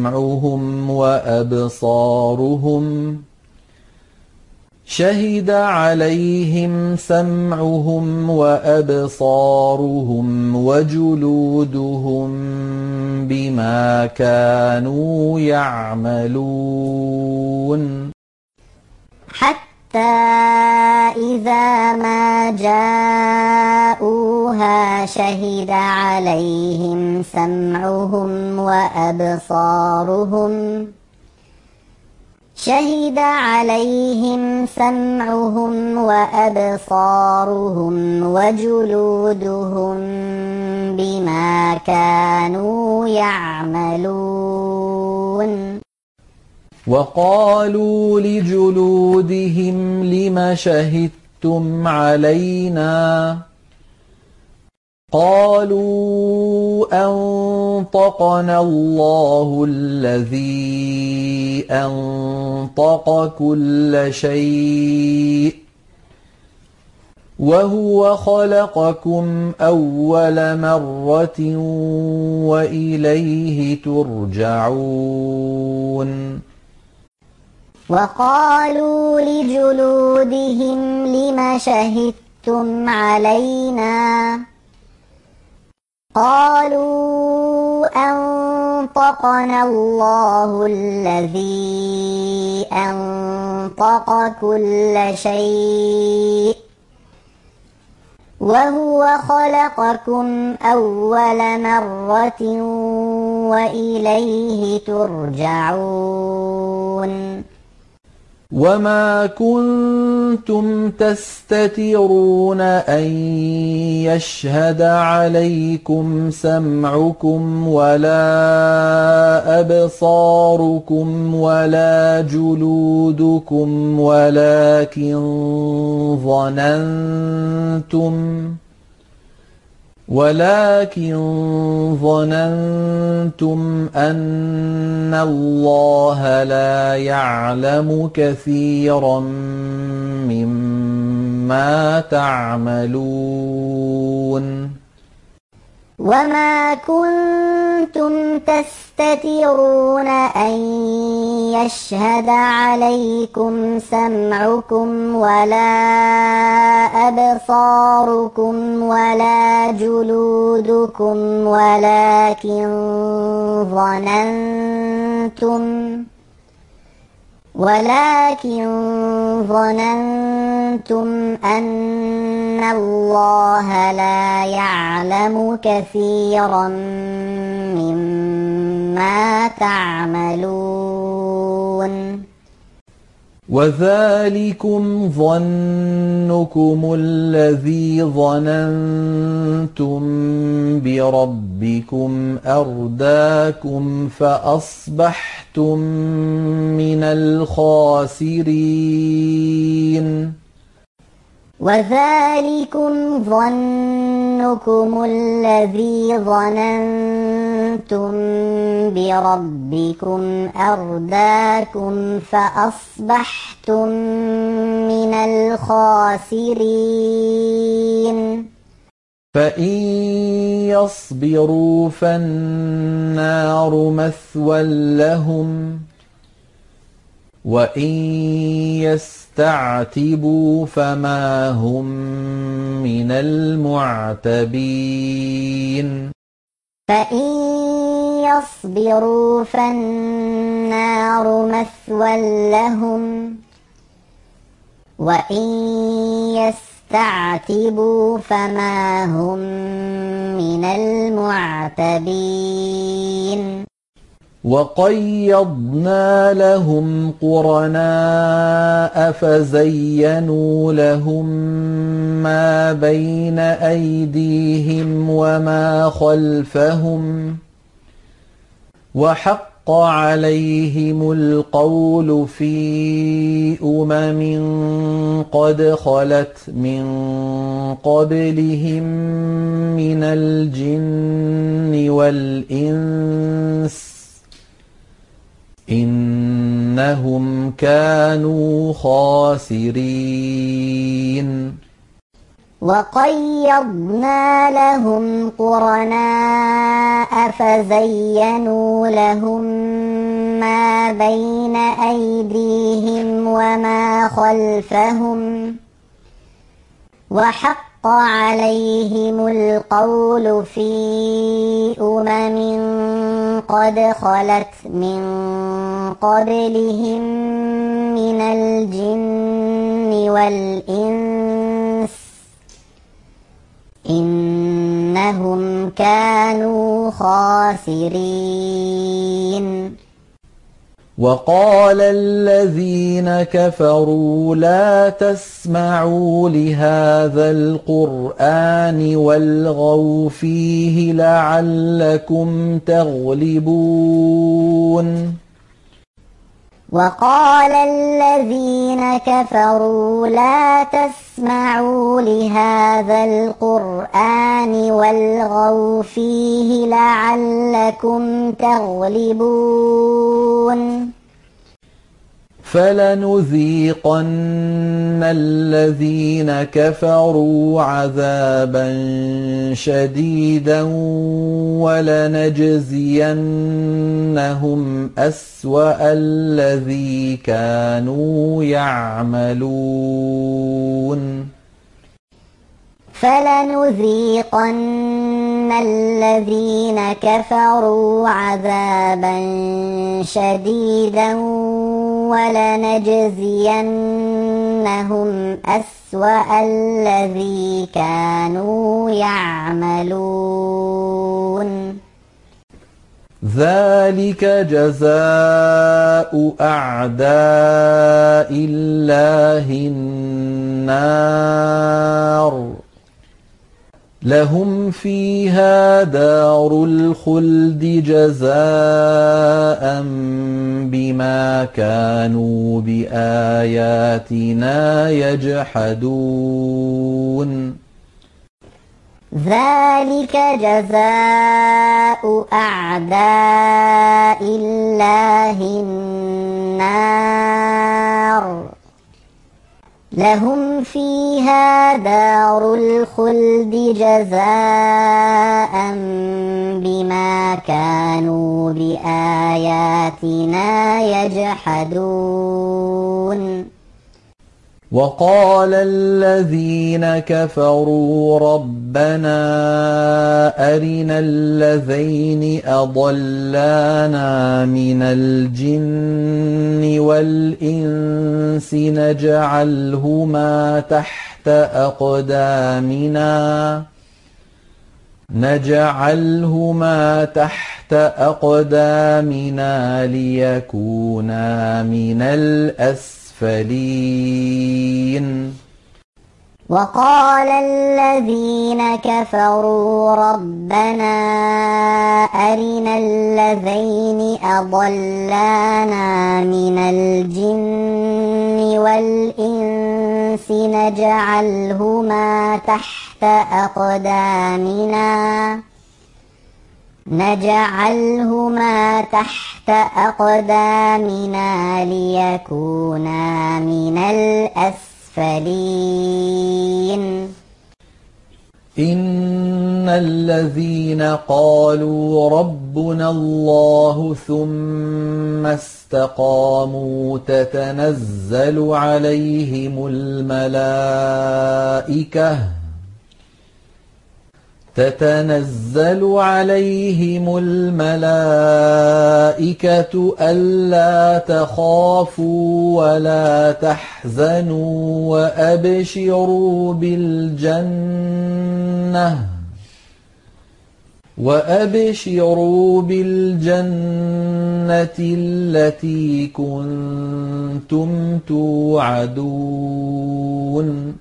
سمعهم وأبصارهم وجلودهم بما كانوا يعملون حتى إذا ما جاءوها شهد عليهم سمعهم وأبصارهم وجلودهم بما كانوا يعملون وقالوا لجلودهم لم شهدتم علينا قالوا أنطقنا الله الذي أنطق كل شيء وهو خلقكم أول مرة وإليه ترجعون وقالوا لجلودهم لم شهدتم علينا قالوا أنطقنا الله الذي أنطق كل شيء وهو خلقكم أول مرة وإليه ترجعون وما كنتم تستترون أن يشهد عليكم سمعكم ولا أبصاركم ولا جلودكم ولكن ظننتم أن الله لا يعلم كثيرا مما تعملون وما كنتم تستترون أن يشهد عليكم سمعكم ولا أبصاركم ولا جلودكم ولكن ظننتم أن الله لا يعلم كثيرا مما تعملون وذلكم ظنكم الذي ظننتم بربكم أرداكم فأصبحتم من الخاسرين وذلكم ظنكم الذي ظننتم بربكم أرداكم فأصبحتم من الخاسرين فإن يصبروا فالنار مثوى لهم وإن يستعتبوا فما هم من المعتبين فإن يصبروا فالنار مثوى لهم وإن يستعتبوا فما هم من المعتبين وقيضنا لهم قرناء فزينوا لهم ما بين أيديهم وما خلفهم وحق عليهم القول في قد خلت من قبلهم من الجن والإنس إنهم كانوا خاسرين وقيضنا لهم قرناء فزينوا لهم ما بين أيديهم وما خلفهم وحق عليهم القول في قد خلت من قبلهم من الجن والإنس إنهم كانوا خاسرين. وقال الذين كفروا لا تسمعوا لهذا القرآن والغوا فيه لعلكم تغلبون. وقال الذين كفروا لا تسمعوا لهذا القرآن والغوا فيه لعلكم تغلبون. فلنذيقن الذين كفروا عذابا شديدا ولنجزينهم أسوأ الذي كانوا يعملون. فلنذيقن الذين كفروا عذابا شديدا ولنجزينهم أسوأ الذي كانوا يعملون. ذلك جزاء أعداء الله النار لهم فيها دار الخلد جزاء بما كانوا بآياتنا يجحدون. ذلك جزاء أعداء الله النار لهم فيها دار الخلد جزاء بما كانوا بآياتنا يجحدون. وقال الذين كفروا ربنا أرنا الذين أضلانا من الجن والإنس نجعلهما تحت أقدامنا ليكونا من الأسفلين. وقال الذين كفروا ربنا أرنا الذين أضلانا من الجن والإنس نجعلهما تحت أقدامنا ليكونا من الأسفلين. إن الذين قالوا ربنا الله ثم استقاموا تتنزل عليهم الملائكة ألا تخافوا ولا تحزنوا وأبشروا بالجنة التي كنتم توعدون.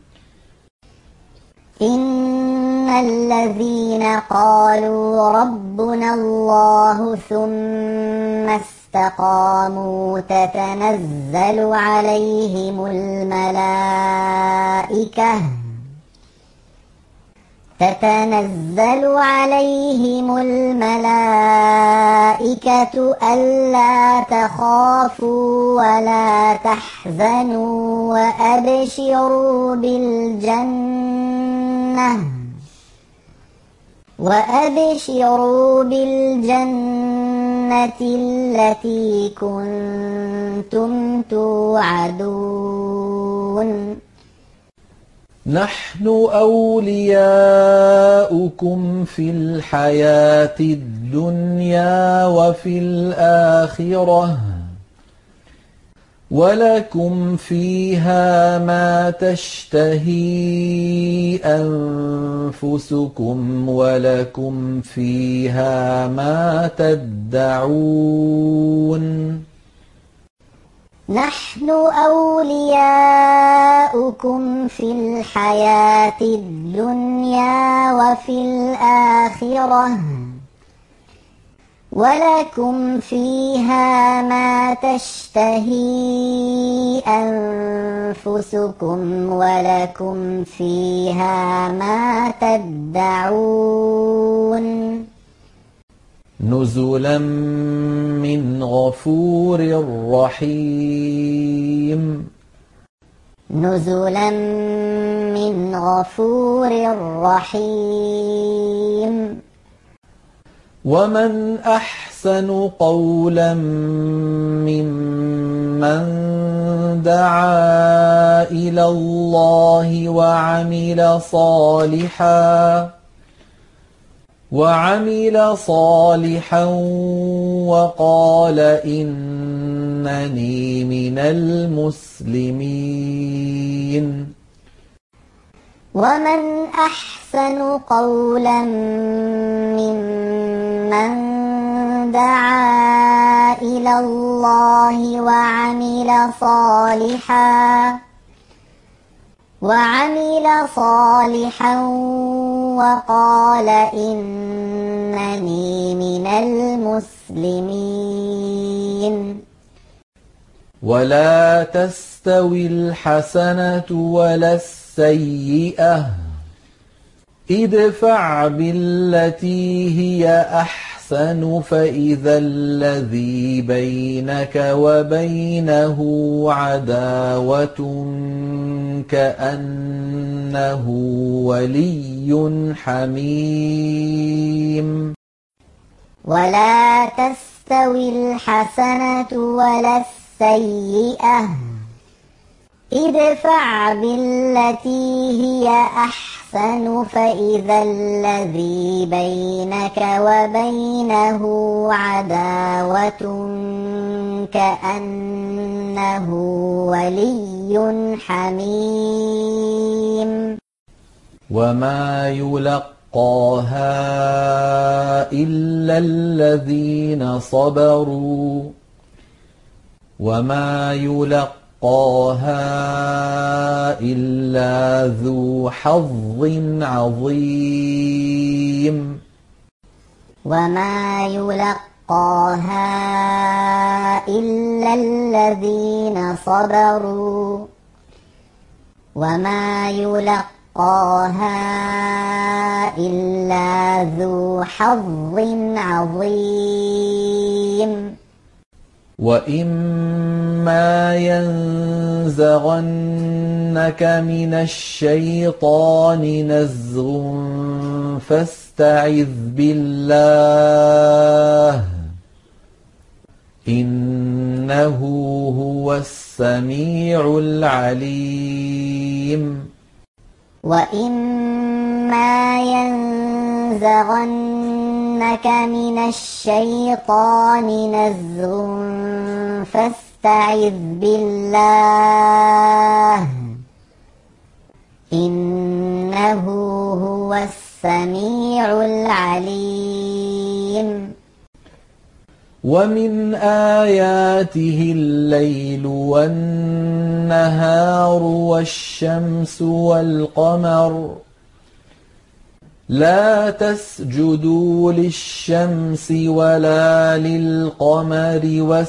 إن الذين قالوا ربنا الله ثم استقاموا تتنزل عليهم الملائكة ألا تخافوا ولا تحزنوا الجنة وأبشروا بالجنة التي كنتم توعدون نحن أولياؤكم في الحياة الدنيا وفي الآخرة ولكم فيها ما تشتهي أنفسكم ولكم فيها ما تدعون نحن أولياؤكم في الحياة الدنيا وفي الآخرة ولكم فيها ما تشتهي أنفسكم ولكم فيها ما تدعون نزلا من غفور رحيم نزلا من غفور رحيم ومن أحسن قولا ممن دعا إلى الله وعمل صالحا وقال إنني من المسلمين ومن أحسن قولا ممن دعا إلى الله وعمل صالحا وقال إنني من المسلمين ولا تستوي الحسنة ولا السيئة ادفع بالتي هي أحسن فإذا الذي بينك وبينه عداوة كأنه ولي حميم ولا تستوي الحسنة ولا السيئة ادفع بالتي هي أحسن فإذا الذي بينك وبينه عداوة كأنه ولي حميم وما يلقاها إلا الذين صبروا وما يلقاها إلا ذو حظ عظيم وما يلقاها إلا الذين صبروا وما يلقاها إلا ذو حظ عظيم وإما ينزغنك من الشيطان نزغ فاستعذ بالله إنه هو السميع العليم وإما ينزغنك من الشيطان نزغ فاستعذ بالله إنه هو السميع العليم ومن آياته الليل والنهار والشمس والقمر لا تسجدوا للشمس ولا للقمر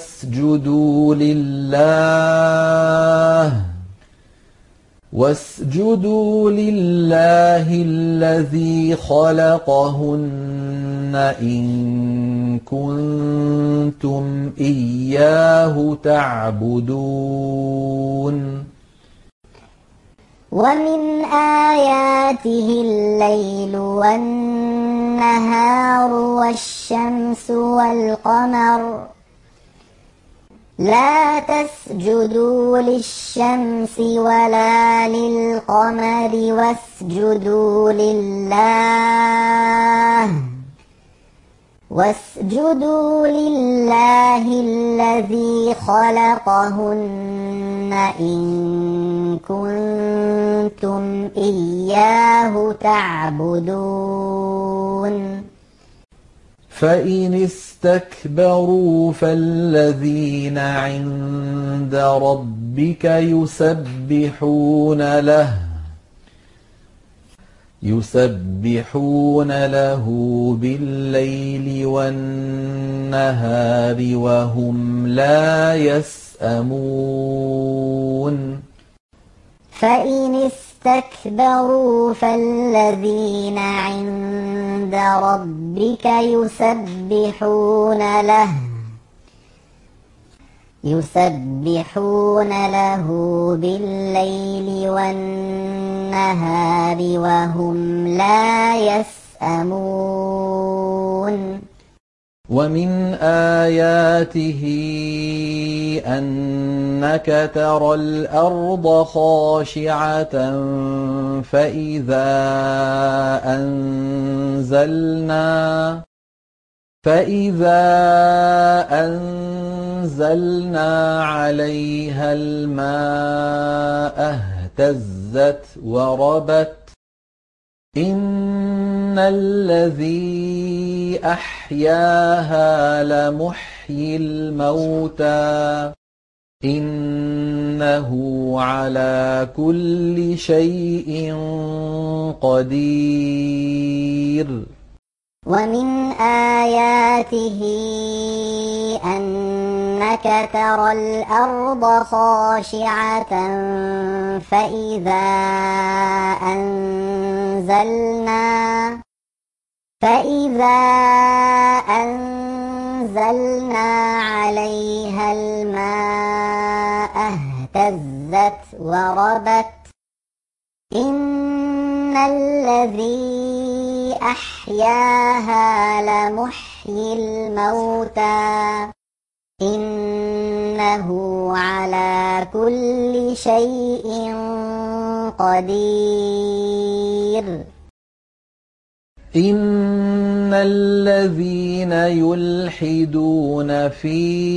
واسجدوا لله الذي خلقهن إن كنتم إياه تعبدون ومن آياته الليل والنهار والشمس والقمر لا تسجدوا للشمس ولا للقمر واسجدوا لله الذي خلقهن إن كنتم إياه تعبدون فإن استكبروا فالذين عند ربك يسبحون له بالليل والنهار وهم لا يسأمون فإن استكبروا فالذين عند ربك يسبحون له بالليل والنهار وهم لا يسأمون ومن آياته أنك ترى الأرض خاشعة فإذا أنزلنا عليها الماء اهتزت وربت إن الذي أحياها لمحيي الموتى إنه على كل شيء قدير ومن آياته أنك ترى الأرض خاشعة فإذا أنزلنا عليها الماء اهتزت وربت إن الذي أحياها لمحيي الموتى إنه على كل شيء قدير إن الذين يلحدون في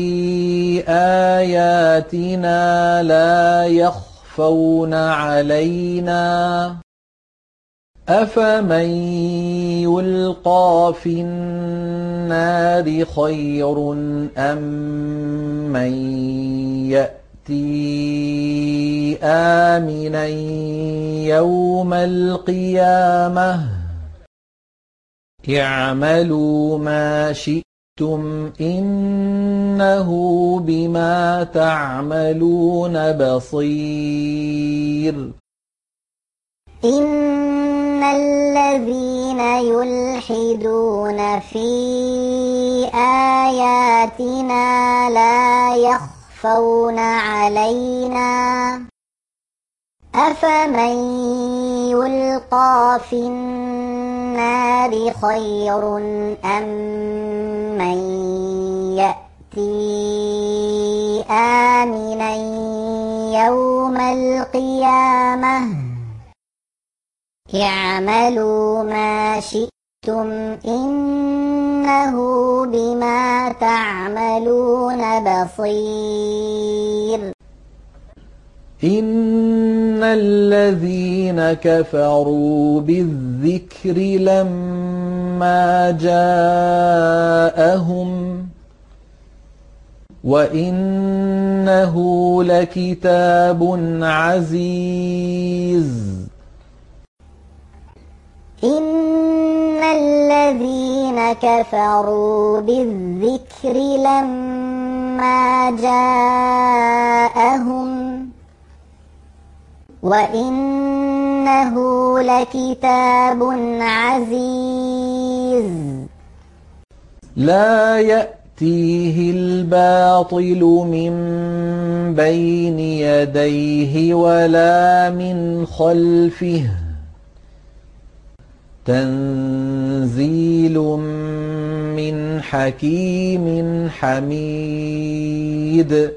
آياتنا لا يخفون علينا أفمن يلقى في النار خير أم من يأتي آمنا يوم القيامة اعملوا ما شئتم إنه بما تعملون بصير إن الذين يلحدون في آياتنا لا يخفون علينا أفمن يلقى في النار خير أم من يأتي آمنا يوم القيامة اعملوا ما شئتم إنه بما تعملون بصير إن الذين كفروا بالذكر لما جاءهم وإنه لكتاب عزيز إن الذين كفروا بالذكر لما جاءهم وإنه لكتاب عزيز لا يأتيه يأتيه الباطل من بين يديه ولا من خلفه تنزيل من حكيم حميد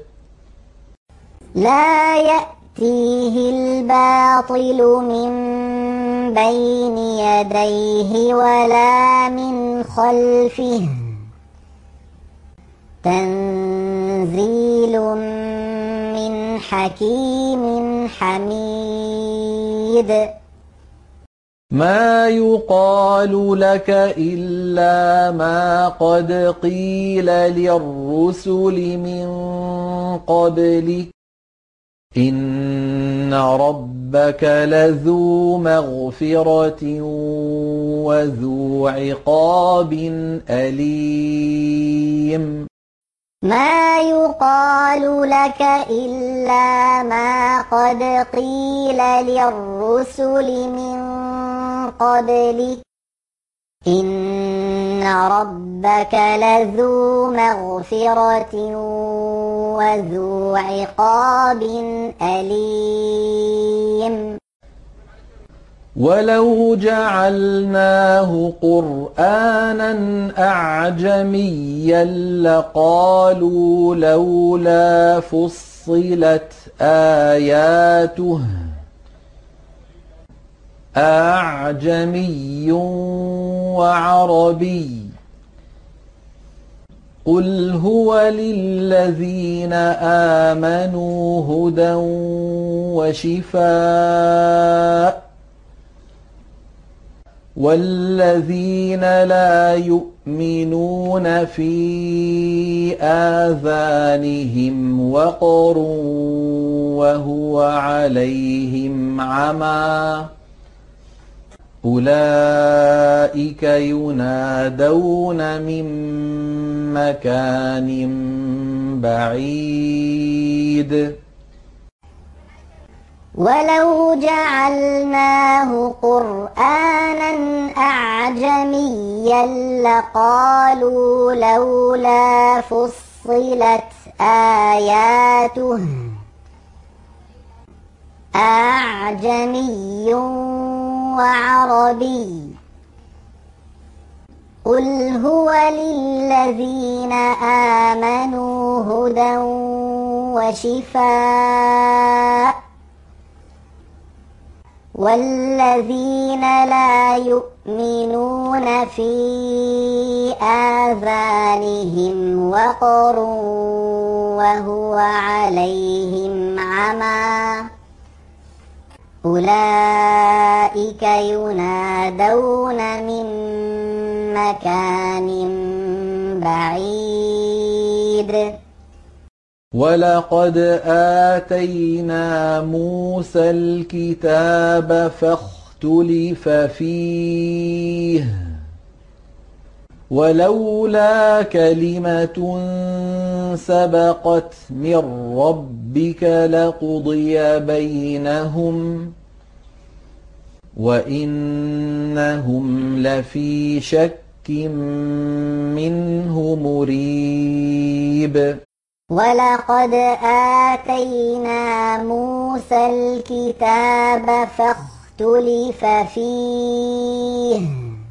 لا يأتيه الباطل من بين يديه ولا من خلفه تنزيل من حكيم حميد ما يقال لك إلا ما قد قيل للرسل من قبلك إن ربك لذو مغفرة وذو عقاب أليم ما يقال لك إلا ما قد قيل للرسل من قبلك إن ربك لذو مغفرة وذو عقاب أليم ولو جعلناه قرآنا أعجميا لقالوا لولا فصلت آياته أعجمي وعربي قل هو للذين آمنوا هدى وشفاء والذين لا يؤمنون في آذانهم وقر وهو عليهم عمى أولئك ينادون من مكان بعيد ولو جعلناه قرآنا أعجميا لقالوا لولا فصلت آياته أعجمي وعربي قل هو للذين آمنوا هدى وشفاء والذين لا يؤمنون في آذانهم وقر وهو عليهم عمى أولئك ينادون من مكان بعيد ولقد آتينا موسى الكتاب فاختلف فيه ولولا كلمة سبقت من ربك لقضي بينهم وإنهم لفي شك منه مريب ولقد آتينا موسى الكتاب فاختلف فيه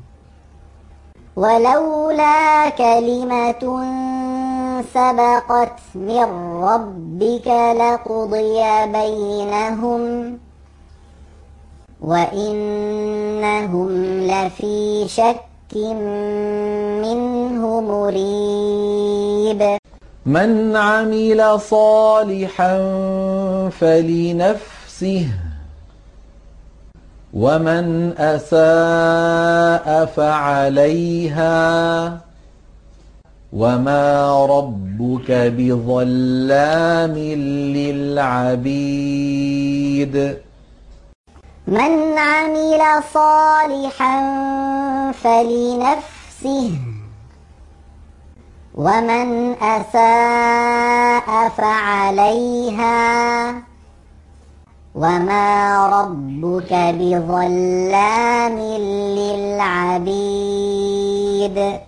ولولا كلمة سبقت من ربك لقضي بينهم وإنهم لفي شك منه مريب من عمل صالحا فلنفسه ومن أساء فعليها وما ربك بظلام للعبيد من عمل صالحا فلنفسه ومن أساء فعليها وما ربك بظلام للعبيد